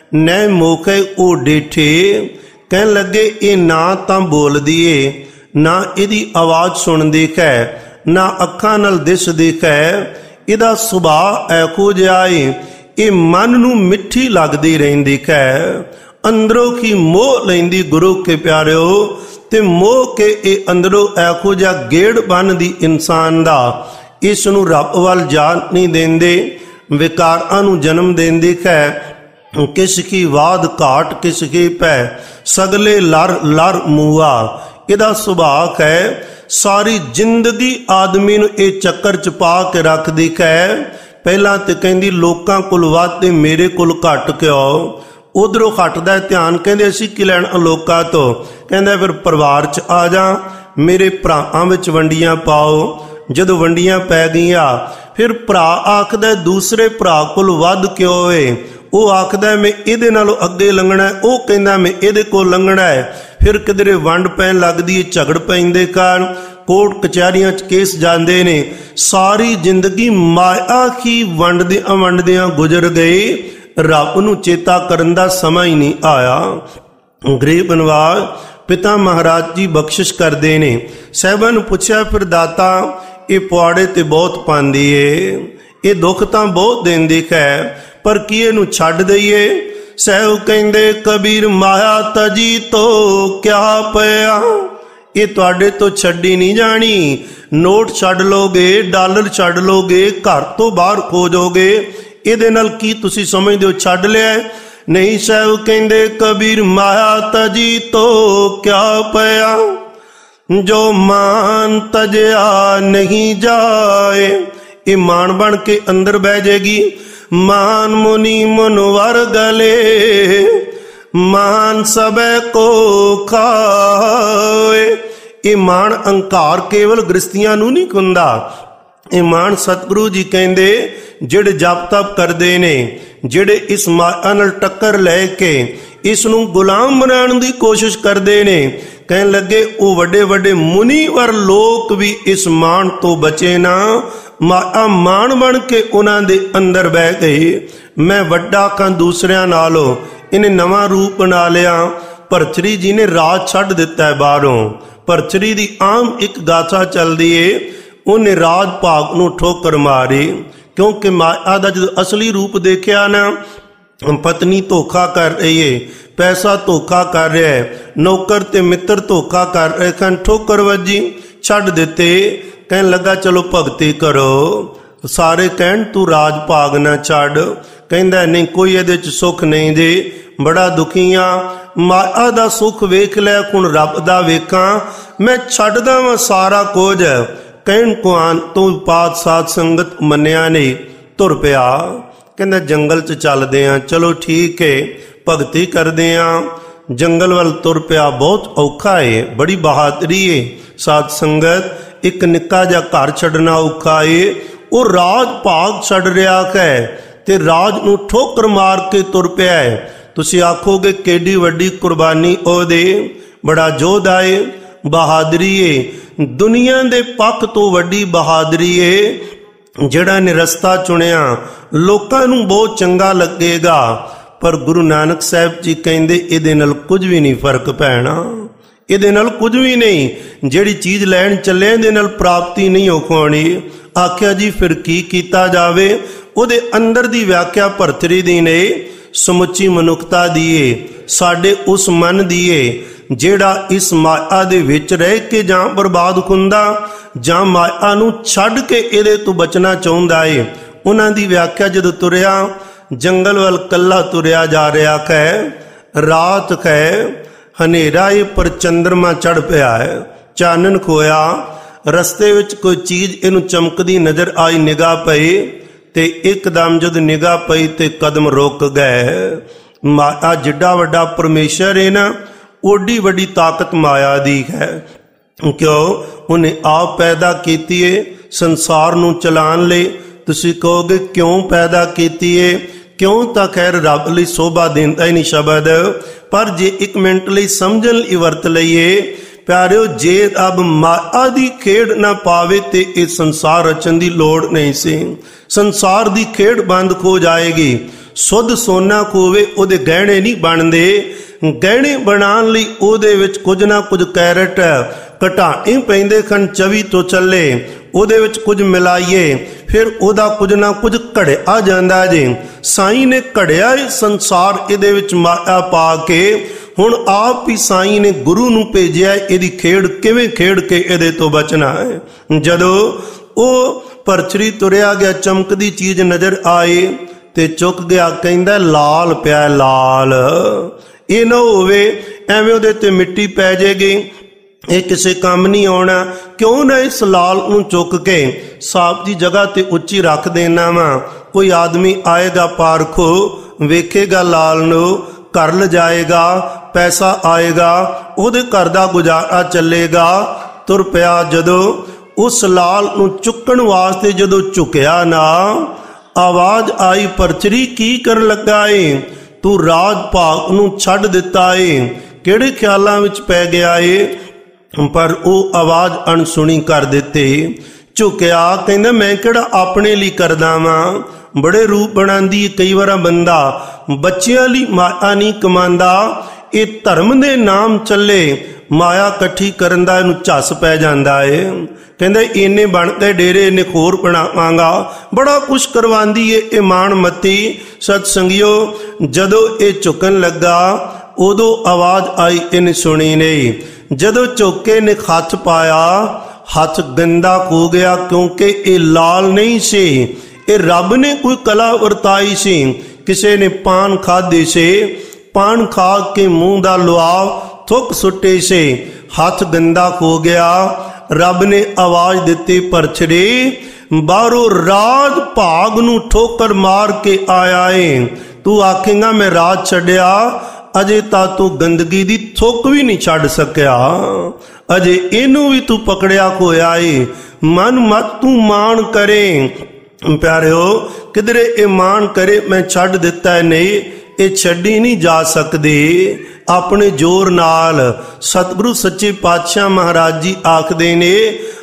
ਨੈ ਮੋਖੇ ਉਹ ਡੇਠੇ। ਕਹਿਣ ਲੱਗੇ ਇਹ ਨਾ ਤਾਂ ਬੋਲਦੀ ਏ, ਨਾ ਇਹਦੀ ਆਵਾਜ਼ ਸੁਣਦੀ ਹੈ, ਨਾ ਅੱਖਾਂ ਨਾਲ ਦਿਸਦੀ ਹੈ। ਇਹਦਾ ਸੁਭਾਅ ਇਹੋ ਜਿਹਾ ਏ, ਇਹ ਮਨ ਨੂੰ ਮਿੱਠੀ ਲੱਗਦੀ ਰਹਿੰਦੀ ਹੈ, ਅੰਦਰੋਂ ਕੀ ਮੋਹ ਲੈਂਦੀ ਗੁਰੂ ਕੇ ਪਿਆਰਿਓ। ਤੇ ਮੋਹ ਕੇ ਇਹ ਅੰਦਰੋਂ ਇਹੋ ਜਿਹਾ ਗੇੜ ਬਣਦੀ ਇਨਸਾਨ ਦਾ। ਇਸ ਨੂੰ ਰੱਬ ਵੱਲ ਜਾਣ ਨਹੀਂ ਦਿੰਦੇ, ਵਿਕਾਰਾਂ ਨੂੰ ਜਨਮ ਦਿੰਦੀ ਹੈ। ਕਿਸ ਕੀ ਵਾਦ ਘਾਟ ਕਿਸ ਕੀ ਪੈ, ਸਗਲੇ ਲਰ ਲਰ ਮੂਆ। ਇਹਦਾ ਸੁਭਾਅ ਹੈ ਸਾਰੀ ਜ਼ਿੰਦਗੀ ਆਦਮੀ ਨੂੰ ਇਹ ਚੱਕਰ ਚ ਪਾ ਕੇ ਰੱਖਦੀ ਹੈ। ਪਹਿਲਾਂ ਤੇ ਕਹਿੰਦੀ ਲੋਕਾਂ ਕੋਲ ਵੱਧ ਤੇ ਮੇਰੇ ਕੋਲ ਘੱਟ ਕਿਉਂ। ਉਧਰੋਂ ਹਟਦਾ ਧਿਆਨ, ਕਹਿੰਦੇ ਅਸੀਂ ਕੀ ਲੈਣਾ ਲੋਕਾਂ ਤੋਂ। ਕਹਿੰਦਾ ਫਿਰ ਪਰਿਵਾਰ ਚ ਆ ਜਾ, ਮੇਰੇ ਭਰਾਵਾਂ ਵਿੱਚ ਵੰਡੀਆਂ ਪਾਓ। ਜਦੋਂ ਵੰਡੀਆਂ ਪੈ ਗਈਆਂ, ਫਿਰ ਭਰਾ ਆਖਦਾ ਦੂਸਰੇ ਭਰਾ ਕੋਲ ਵੱਧ ਕਿਉਂ ਏ। ਉਹ ਆਖਦਾ ਮੈਂ ਇਹਦੇ ਨਾਲੋਂ ਅੱਗੇ ਲੰਘਣਾ, ਉਹ ਕਹਿੰਦਾ ਮੈਂ ਇਹਦੇ ਕੋਲ ਲੰਘਣਾ ਹੈ। ਫਿਰ ਕਿਧਰੇ ਵੰਡ ਪੈਣ ਲੱਗਦੀ ਹੈ, ਝਗੜ ਪੈਂਦੇ ਕਾਰਨ ਕੋਰਟ ਕਚਹਿਰੀਆਂ 'ਚ ਕੇਸ ਜਾਂਦੇ ਨੇ। ਸਾਰੀ ਜ਼ਿੰਦਗੀ ਮਾਇਆ ਹੀ ਵੰਡਦਿਆਂ ਵੰਡਦਿਆਂ ਗੁਜ਼ਰ ਗਈ, ਰੱਬ ਨੂੰ ਚੇਤਾ ਕਰਨ ਦਾ ਸਮਾਂ ਹੀ ਨਹੀਂ ਆਇਆ। ਗਰੀਬ ਨਵਾਜ਼ ਪਿਤਾ ਮਹਾਰਾਜ ਜੀ ਬਖਸ਼ਿਸ਼ ਕਰਦੇ ਨੇ। ਸਾਹਿਬਾਂ ਨੂੰ ਪੁੱਛਿਆ, ਫਿਰ ਦਾਤਾ ਇਹ ਪੁਆੜੇ ਤੇ ਬਹੁਤ ਪਾਉਂਦੀ ਏ, ਇਹ ਦੁੱਖ ਤਾਂ ਬਹੁਤ ਦਿੰਦੀ ਹੈ, ਪਰ ਕੀ ਇਹਨੂੰ ਛੱਡ ਦਈਏ। ਸਾਹਿਬ ਕਹਿੰਦੇ, ਕਬੀਰ ਮਾਇਆ ਤਜੀ ਤੋ ਕਿਆ ਪਿਆ। ਇਹ ਤੁਹਾਡੇ ਤੋਂ ਛੱਡੀ ਨਹੀਂ ਜਾਣੀ। ਨੋਟ ਛੱਡ ਲੋਗੇ, ਡਾਲਰ ਛੱਡ ਲੋਗੇ, ਘਰ ਤੋਂ ਬਾਹਰ ਖੋ ਜਾਓਗੇ, ਇਹਦੇ ਨਾਲ ਕੀ ਤੁਸੀਂ ਸਮਝਦੇ ਹੋ ਛੱਡ ਲਿਆ। ਨਹੀਂ, ਸਾਹਿਬ ਕਹਿੰਦੇ ਕਬੀਰ ਮਾਇਆ ਤਜੀ ਤੋ ਕਿਆ ਪਿਆ, ਜੋ ਮਾਨ ਤਜਿਆ ਨਹੀਂ ਜਾਏ। ਇਹ ਮਾਨ ਬਣ ਕੇ ਅੰਦਰ ਬਹਿ ਜਾਏਗੀ। ਮਾਨ ਮੁਨੀ ਮੁਨਵਰ ਗਲੇ, ਮਾਨ ਸਭੈ ਕੋ ਖਾਏ। ਇਹ ਮਾਨ ਅਹੰਕਾਰ ਕੇਵਲ ਗ੍ਰਸਤੀਆਂ ਨੂੰ ਨਹੀਂ ਹੁੰਦਾ। ਇਹ ਮਾਨ ਸਤਿਗੁਰੂ ਜੀ ਕਹਿੰਦੇ ਜਿਹੜੇ ਜਪ ਤਪ ਕਰਦੇ ਨੇ, ਜਿਹੜੇ ਇਸ ਮਾਇਆ ਨਾਲ ਟੱਕਰ ਲੈ ਕੇ ਇਸ ਨੂੰ ਗੁਲਾਮ ਬਣਾਉਣ ਦੀ ਕੋਸ਼ਿਸ਼ ਕਰਦੇ ਨੇ, ਕਹਿਣ ਲੱਗੇ ਉਹ ਵੱਡੇ ਵੱਡੇ ਮੁਨੀਵਰ ਲੋਕ ਵੀ ਇਸ ਮਾਨ ਤੋਂ ਬਚੇ ਨਾ, ਮਾਇਆ ਮਾਣ ਬਣ ਕੇ ਉਹਨਾਂ ਦੇ ਅੰਦਰ ਬਹਿ ਗਏ। ਮੈਂ ਵੱਡਾ ਕਾਂ ਦੂਸਰਿਆਂ ਨਾਲੋਂ, ਇਹਨੇ ਨਵਾਂ ਰੂਪ ਬਣਾ ਲਿਆ। ਭਰਤਰੀ ਜੀ ਨੇ ਰਾਜ ਛੱਡ ਦਿੱਤਾ ਬਾਹਰੋਂ। ਭਰਤਰੀ ਦੀ ਆਮ ਇੱਕ ਗਾਥਾ ਚੱਲਦੀ ਏ, ਉਹਨੇ ਰਾਜ ਭਾਗ ਨੂੰ ਠੋਕਰ ਮਾਰੀ, ਕਿਉਂਕਿ ਮਾਇਆ ਦਾ ਜਦੋਂ ਅਸਲੀ ਰੂਪ ਦੇਖਿਆ ਨਾ, ਪਤਨੀ ਧੋਖਾ ਕਰ ਰਹੀ ਏ, ਪੈਸਾ ਧੋਖਾ ਕਰ ਰਿਹਾ ਹੈ, ਨੌਕਰ ਤੇ ਮਿੱਤਰ ਧੋਖਾ ਕਰ ਰਹੇ ਹਨ, ਠੋਕਰ ਵੱਜੀ, ਛੱਡ ਦਿੱਤੇ। ਕਹਿਣ ਲੱਗਾ ਚਲੋ ਭਗਤੀ ਕਰੋ। ਸਾਰੇ ਕਹਿਣ ਤੂੰ ਰਾਜ ਭਾਗ ਨਾ ਛੱਡ। ਕਹਿੰਦਾ ਨਹੀਂ, ਕੋਈ ਇਹਦੇ ਚ ਸੁੱਖ ਨਹੀਂ ਜੇ, ਬੜਾ ਦੁਖੀ ਆ। ਮਾਇਆ ਦਾ ਸੁੱਖ ਵੇਖ ਲੈ, ਹੁਣ ਰੱਬ ਦਾ ਵੇਖਾਂ, ਮੈਂ ਛੱਡਦਾ ਵਾਂ ਸਾਰਾ ਕੁਝ। ਕਹਿਣ ਕੁਆਨ ਤੂੰ ਪਾਤ ਸਾਧ ਸੰਗਤ ਮੰਨਿਆ ਨਹੀਂ, ਤੁਰ ਪਿਆ। ਕਹਿੰਦਾ ਜੰਗਲ ਚ ਚੱਲਦੇ ਆ। ਚਲੋ ਠੀਕ ਏ, ਭਗਤੀ ਕਰਦੇ ਆ। ਜੰਗਲ ਵੱਲ ਤੁਰ ਪਿਆ। ਬਹੁਤ ਔਖਾ ਏ, ਬੜੀ ਬਹਾਦਰੀ ਏ ਸਾਧ ਸੰਗਤ। ਇੱਕ ਨਿੱਕਾ ਜਿਹਾ ਘਰ ਛੱਡਣਾ ਔਖਾ ਏ। ਉਹ ਰਾਜ ਭਾਗ ਛੱਡ ਰਿਹਾ ਹੈ ਤੇ ਰਾਜ ਨੂੰ ਠੋਕਰ ਮਾਰ ਕੇ ਤੁਰ ਪਿਆ ਹੈ। ਤੁਸੀਂ ਆਖੋਗੇ ਕਿੱਡੀ ਵੱਡੀ ਕੁਰਬਾਨੀ ਉਹਦੇ, ਬੜਾ ਯੋਧਾ ਏ, ਬਹਾਦਰੀ ਏ। ਦੁਨੀਆ ਦੇ ਪੱਖ ਤੋਂ ਵੱਡੀ ਬਹਾਦਰੀ ਏ। ਜਿਹੜਾ ਨੇ ਰਸਤਾ ਚੁਣਿਆ, ਲੋਕਾਂ ਨੂੰ ਬਹੁਤ ਚੰਗਾ ਲੱਗੇਗਾ, ਪਰ ਗੁਰੂ ਨਾਨਕ ਸਾਹਿਬ ਜੀ ਕਹਿੰਦੇ ਇਹਦੇ ਨਾਲ ਕੁਝ ਵੀ ਨਹੀਂ ਫਰਕ ਪੈਣਾ, ਇਹਦੇ ਨਾਲ ਕੁਝ ਵੀ ਨਹੀਂ। ਜਿਹੜੀ ਚੀਜ਼ ਲੈਣ ਚੱਲੇ ਇਹਦੇ ਨਾਲ ਪ੍ਰਾਪਤੀ ਨਹੀਂ ਹੋ ਪਾਉਣੀ। ਆਖਿਆ ਜੀ ਫਿਰ ਕੀ ਕੀਤਾ ਜਾਵੇ? ਉਹਦੇ ਅੰਦਰ ਦੀ ਵਿਆਖਿਆ ਭਰਤਰੀ ਦੀ ਨੇ ਸਮੁੱਚੀ ਮਨੁੱਖਤਾ ਦੀ ਏ, ਸਾਡੇ ਉਸ ਮਨ ਦੀ ਏ ਜਿਹੜਾ ਇਸ ਮਾਇਆ ਦੇ ਵਿੱਚ ਰਹਿ ਕੇ ਜਾਂ ਬਰਬਾਦ ਹੁੰਦਾ ਜਾਂ ਮਾਇਆ ਨੂੰ ਛੱਡ ਕੇ ਇਹਦੇ ਤੋਂ ਬਚਣਾ ਚਾਹੁੰਦਾ ਏ। ਉਹਨਾਂ ਦੀ ਵਿਆਖਿਆ ਜਦੋਂ ਤੁਰਿਆ, ਜੰਗਲ ਵੱਲ ਕੱਲਾ ਤੁਰਿਆ ਜਾ ਰਿਹਾ ਹੈ, ਰਾਤ ਹੈ, ਹਨੇਰਾ ਏ, ਪਰ ਚੰਦਰਮਾ ਚੜ ਪਿਆ ਹੈ, ਚਾਨਣ ਖੋਇਆ। ਰਸਤੇ ਵਿੱਚ ਕੋਈ ਚੀਜ਼ ਇਹਨੂੰ ਚਮਕਦੀ ਨਜ਼ਰ ਆਈ, ਨਿਗਾਹ ਪਈ ਤੇ ਇੱਕਦਮ ਜਦ ਨਿਗਾਹ ਪਈ ਤੇ ਕਦਮ ਰੁਕ ਗਏ। ਮਾਇਆ ਜਿੱਡਾ ਵੱਡਾ ਪਰਮੇਸ਼ਰ ਹੈ ਨਾ, ਓਡੀ ਵੱਡੀ ਤਾਕਤ ਮਾਇਆ ਦੀ ਹੈ। ਕਿਉਂ? ਉਹਨੇ ਆਪ ਪੈਦਾ ਕੀਤੀ ਏ ਸੰਸਾਰ ਨੂੰ ਚਲਾਉਣ ਲਈ। ਤੁਸੀਂ ਕਹੋਗੇ ਕਿਉਂ ਪੈਦਾ ਕੀਤੀ ਏ? ਕਿਉਂ ਤਾਂ ਖੈਰ ਰੱਬ ਲਈ ਸੋਭਾ ਦਿੰਦਾ ਹੀ ਨਹੀਂ ਸ਼ਬਦ, ਪਰ ਜੇ ਇੱਕ ਮਿੰਟ ਲਈ ਸਮਝਣ ਲਈ ਵਰਤ ਲਈਏ ਪਿਆਰਿਓ, ਜੇ ਰੱਬ ਮਾਇਆ ਦੀ ਖੇਡ ਨਾ ਪਾਵੇ ਤੇ ਇਹ ਸੰਸਾਰ ਰਚਣ ਦੀ ਲੋੜ ਨਹੀਂ ਸੀ। ਸੰਸਾਰ ਦੀ ਖੇਡ ਬੰਦ ਹੋ ਜਾਏਗੀ। ਸੁੱਧ ਸੋਨਾ ਖੋਵੇ ਉਹਦੇ ਗਹਿਣੇ ਨਹੀਂ ਬਣਦੇ। ਗਹਿਣੇ ਬਣਾਉਣ ਲਈ ਉਹਦੇ ਵਿੱਚ ਕੁਝ ਨਾ ਕੁਝ ਕੈਰਟ ਘਟਾਣੇ ਪੈਂਦੇ ਹਨ। ਚਵੀ ਤੋਂ ਚੱਲੇ ਉਹਦੇ ਵਿੱਚ ਕੁਝ ਮਿਲਾਈਏ, ਫਿਰ ਉਹਦਾ ਕੁਝ ਨਾ ਕੁਝ ਘੜਿਆ ਜਾਂਦਾ ਜੇ। ਸਾਈਂ ਨੇ ਘੜਿਆ ਇਹ ਸੰਸਾਰ ਇਹਦੇ ਵਿੱਚ ਮਾਇਆ ਪਾ ਕੇ। ਹੁਣ ਆਪ ਹੀ ਸਾਈਂ ਨੇ ਗੁਰੂ ਨੂੰ ਭੇਜਿਆ ਇਹਦੀ ਖੇਡ ਕਿਵੇਂ ਖੇਡ ਕੇ ਇਹਦੇ ਤੋਂ ਬਚਣਾ ਹੈ। ਜਦੋਂ ਉਹ ਭਰਤਰੀ ਤੁਰਿਆ ਗਿਆ, ਚਮਕਦੀ ਚੀਜ਼ ਨਜ਼ਰ ਆਏ ਤੇ ਚੁੱਕ ਗਿਆ। ਕਹਿੰਦਾ ਲਾਲ ਪਿਆ, ਲਾਲ। ਇਹ ਨਾ ਹੋਵੇ ਐਵੇਂ ਉਹਦੇ ਤੇ ਮਿੱਟੀ ਪੈ ਜਾਏਗੀ, ਇਹ ਕਿਸੇ ਕੰਮ ਨਹੀਂ ਆਉਣਾ। ਕਿਉਂ ਨਾ ਇਸ ਲਾਲ ਨੂੰ ਚੁੱਕ ਕੇ ਸਾਫ ਦੀ ਜਗ੍ਹਾ ਤੇ ਉੱਚੀ ਰੱਖ ਦੇਣਾ ਵਾ। ਕੋਈ ਆਦਮੀ ਆਏਗਾ ਪਾਰਖੋ, ਵੇਖੇਗਾ ਲਾਲ ਨੂੰ, ਘਰ ਲਿਜਾਏਗਾ, ਪੈਸਾ ਆਏਗਾ, ਉਹਦੇ ਘਰ ਦਾ ਗੁਜ਼ਾਰਾ ਚੱਲੇਗਾ। ਤੁਰ ਪਿਆ। ਜਦੋਂ ਉਸ ਲਾਲ ਨੂੰ ਚੁੱਕਣ ਵਾਸਤੇ ਜਦੋਂ ਝੁਕਿਆ ਨਾ, ਆਵਾਜ਼ ਆਈ, ਭਰਤਰੀ ਕੀ ਕਰਨ ਲੱਗਾ ਏ? ਤੂੰ ਰਾਜ ਭਾਗ ਨੂੰ ਛੱਡ ਦਿੱਤਾ ਏ, ਕਿਹੜੇ ਖਿਆਲਾਂ ਵਿੱਚ ਪੈ ਗਿਆ ਏ? ਪਰ ਉਹ ਆਵਾਜ਼ ਅਣਸੁਣੀ ਕਰ ਦਿੱਤੀ। ਝੁਕਿਆ। ਕਹਿੰਦਾ ਮੈਂ ਕਿਹੜਾ ਆਪਣੇ ਲਈ ਕਰਦਾ ਵਾਂ। ਬੜੇ ਰੂਪ ਬਣਾਉਂਦੀ ਕਈ ਵਾਰ ਬੰਦਾ, ਬੱਚਿਆਂ ਲਈ ਮਾਇਆ ਨਹੀਂ ਕਮਾਉਂਦਾ। ਇਹ ਧਰਮ ਦੇ ਨਾਮ ਚੱਲੇ ਮਾਇਆ ਇਕੱਠੀ ਕਰਨ ਦਾ ਇਹਨੂੰ ਝੱਸ ਪੈ ਜਾਂਦਾ ਏ। ਕਹਿੰਦਾ ਇਹਨੇ ਬਣ ਕੇ ਡੇਰੇ ਇਹਨੇ ਖੋਰ ਬਣਾਵਾਂਗਾ, ਬੜਾ ਕੁਛ ਕਰਵਾਉਂਦੀ ਏ ਇਹ ਮਾਣ ਮੱਤੀ। ਸਤ ਸੰਗਿਓ, ਜਦੋਂ ਇਹ ਝੁਕਣ ਲੱਗਾ ਉਦੋਂ ਆਵਾਜ਼ ਆਈ, ਇਹਨੇ ਸੁਣੀ ਨਹੀਂ। ਜਦੋਂ ਝੁਕੇ ਨੇ ਹੱਥ ਪਾਇਆ, ਹੱਥ ਗੰਦਾ ਹੋ ਗਿਆ, ਕਿਉਂਕਿ ਇਹ ਲਾਲ ਨਹੀਂ ਸੀ, ਇਹ ਰੱਬ ਨੇ ਕੋਈ ਕਲਾ ਵਰਤਾਈ ਸੀ। ਕਿਸੇ ਨੇ ਪਾਨ ਖਾਧੇ ਸੀ, ਪਾਨ ਖਾ ਕੇ ਮੂੰਹ ਦਾ ਲੁਆਵ ਥੁੱਕ ਸੁੱਟੇ ਸੀ, ਹੱਥ ਗੰਦਾ ਹੋ ਗਿਆ। ਰੱਬ ਨੇ ਆਵਾਜ਼ ਦਿੱਤੀ, ਭਰਤਰੀ ਬਾਹਰੋਂ ਰਾਜ ਭਾਗ ਨੂੰ ਠੋਕਰ ਮਾਰ ਕੇ ਆਇਆ ਏ। ਤੂੰ ਆਖੇਂਗਾ ਮੈਂ ਰਾਜ ਛੱਡਿਆ, ਅਜੇ ਤਾਂ ਤੂੰ ਗੰਦਗੀ ਦੀ ਥੁੱਕ ਵੀ ਨਹੀਂ ਛੱਡ ਸਕਿਆ, ਅਜੇ ਇਹਨੂੰ ਵੀ ਤੂੰ ਪਕੜਿਆ ਹੋਇਆ ਏ। ਮਨ ਮਤ ਤੂੰ ਮਾਣ ਕਰੇ। ਪਿਆਰਿਓ, ਕਿਧਰੇ ਇਹ ਮਾਣ ਕਰੇ ਮੈਂ ਛੱਡ ਦਿੱਤਾ ਨਹੀਂ, ਇਹ ਛੱਡੀ ਨਹੀਂ ਜਾ ਸਕਦੀ ਆਪਣੇ ਜ਼ੋਰ ਨਾਲ। ਸਤਿਗੁਰੂ ਸੱਚੇ ਪਾਤਸ਼ਾਹ ਮਹਾਰਾਜ ਜੀ ਆਖਦੇ ਨੇ,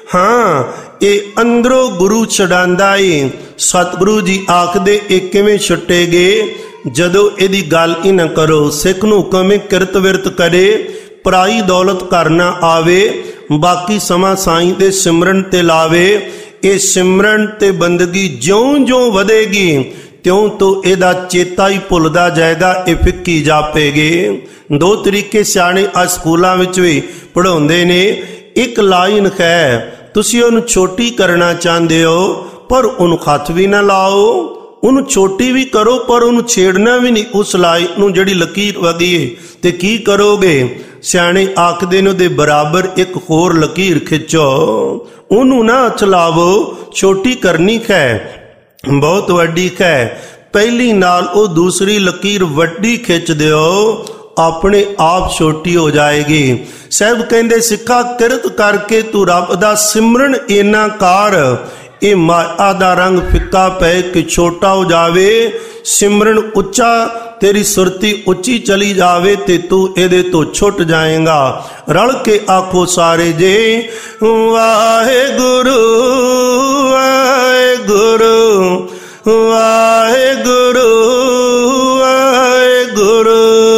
हाँ ये अंदरों गुरु छड़ांदा ए। सतगुरु जी आखदे ये किवें छुटेगे, जदों इहदी गल ही न करो। सिख नूं हुकम है किरत विरत करे, पराई दौलत घर ना आवे, बाकी समा साईं दे सिमरन ते लावे। ये सिमरन ते बंदगी ज्यों ज्यों वधेगी त्यों तो इहदा चेता ही भुलदा जाएगा, ये फिक्की जापेगी। दो तरीके सियाणे आ स्कूलों विच भी पढ़ाउंदे ने। एक लाइन है, तुसीं उहनूं छोटी करना चाहते हो पर उहनूं हत्थ भी ना लाओ, उहनूं छोटी भी करो पर उहनूं छेड़ना भी नहीं। उस लाइन नूं जिहड़ी लकीर वगी है ते की करोगे? सियाणे आखदे ने उहदे बराबर एक होर लकीर खिंचो, उहनूं ना चलावो। छोटी करनी है, बहुत वड्डी है, पहली नाल ओ दूसरी लकीर वड्डी खिंच दिओ, अपने आप छोटी हो जाएगी। साहब कहंदे सिखा किरत करके तू रब दा सिमरन इना कर, ये माया दा रंग फिक्का पै कि छोटा हो जावे। सिमरन उच्चा, तेरी सुरती उच्ची चली जावे ते तू एदे तो छुट जाएगा। रल के आखो सारे जे वाहे गुरु वाहे गुरु वाहे गुरु वाहे गुरु।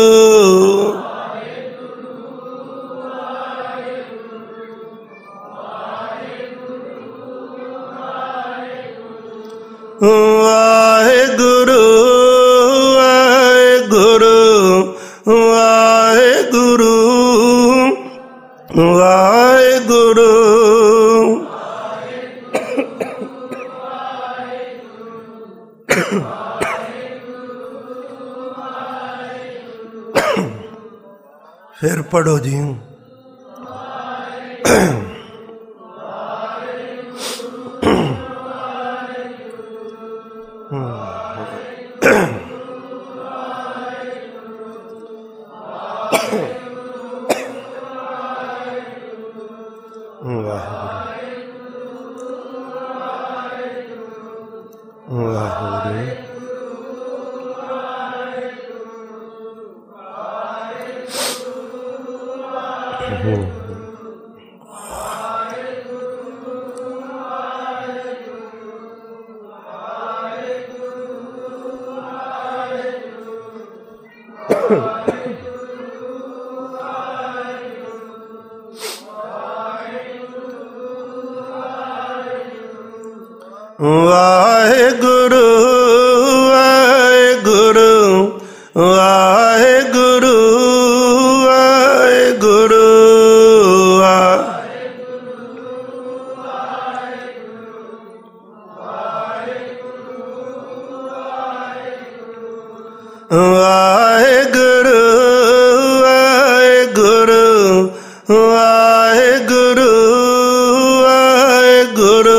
वाहे गुरु वाहे गुरु वाहे गुरु वाहे गुरु। फिर पढ़ो जी। वाहे गुरु वाहे गुरु वाहे गुरु वाहे गुरु वाहे गुरु वाहे गुरु वाहे गुरु वाहे गुरु।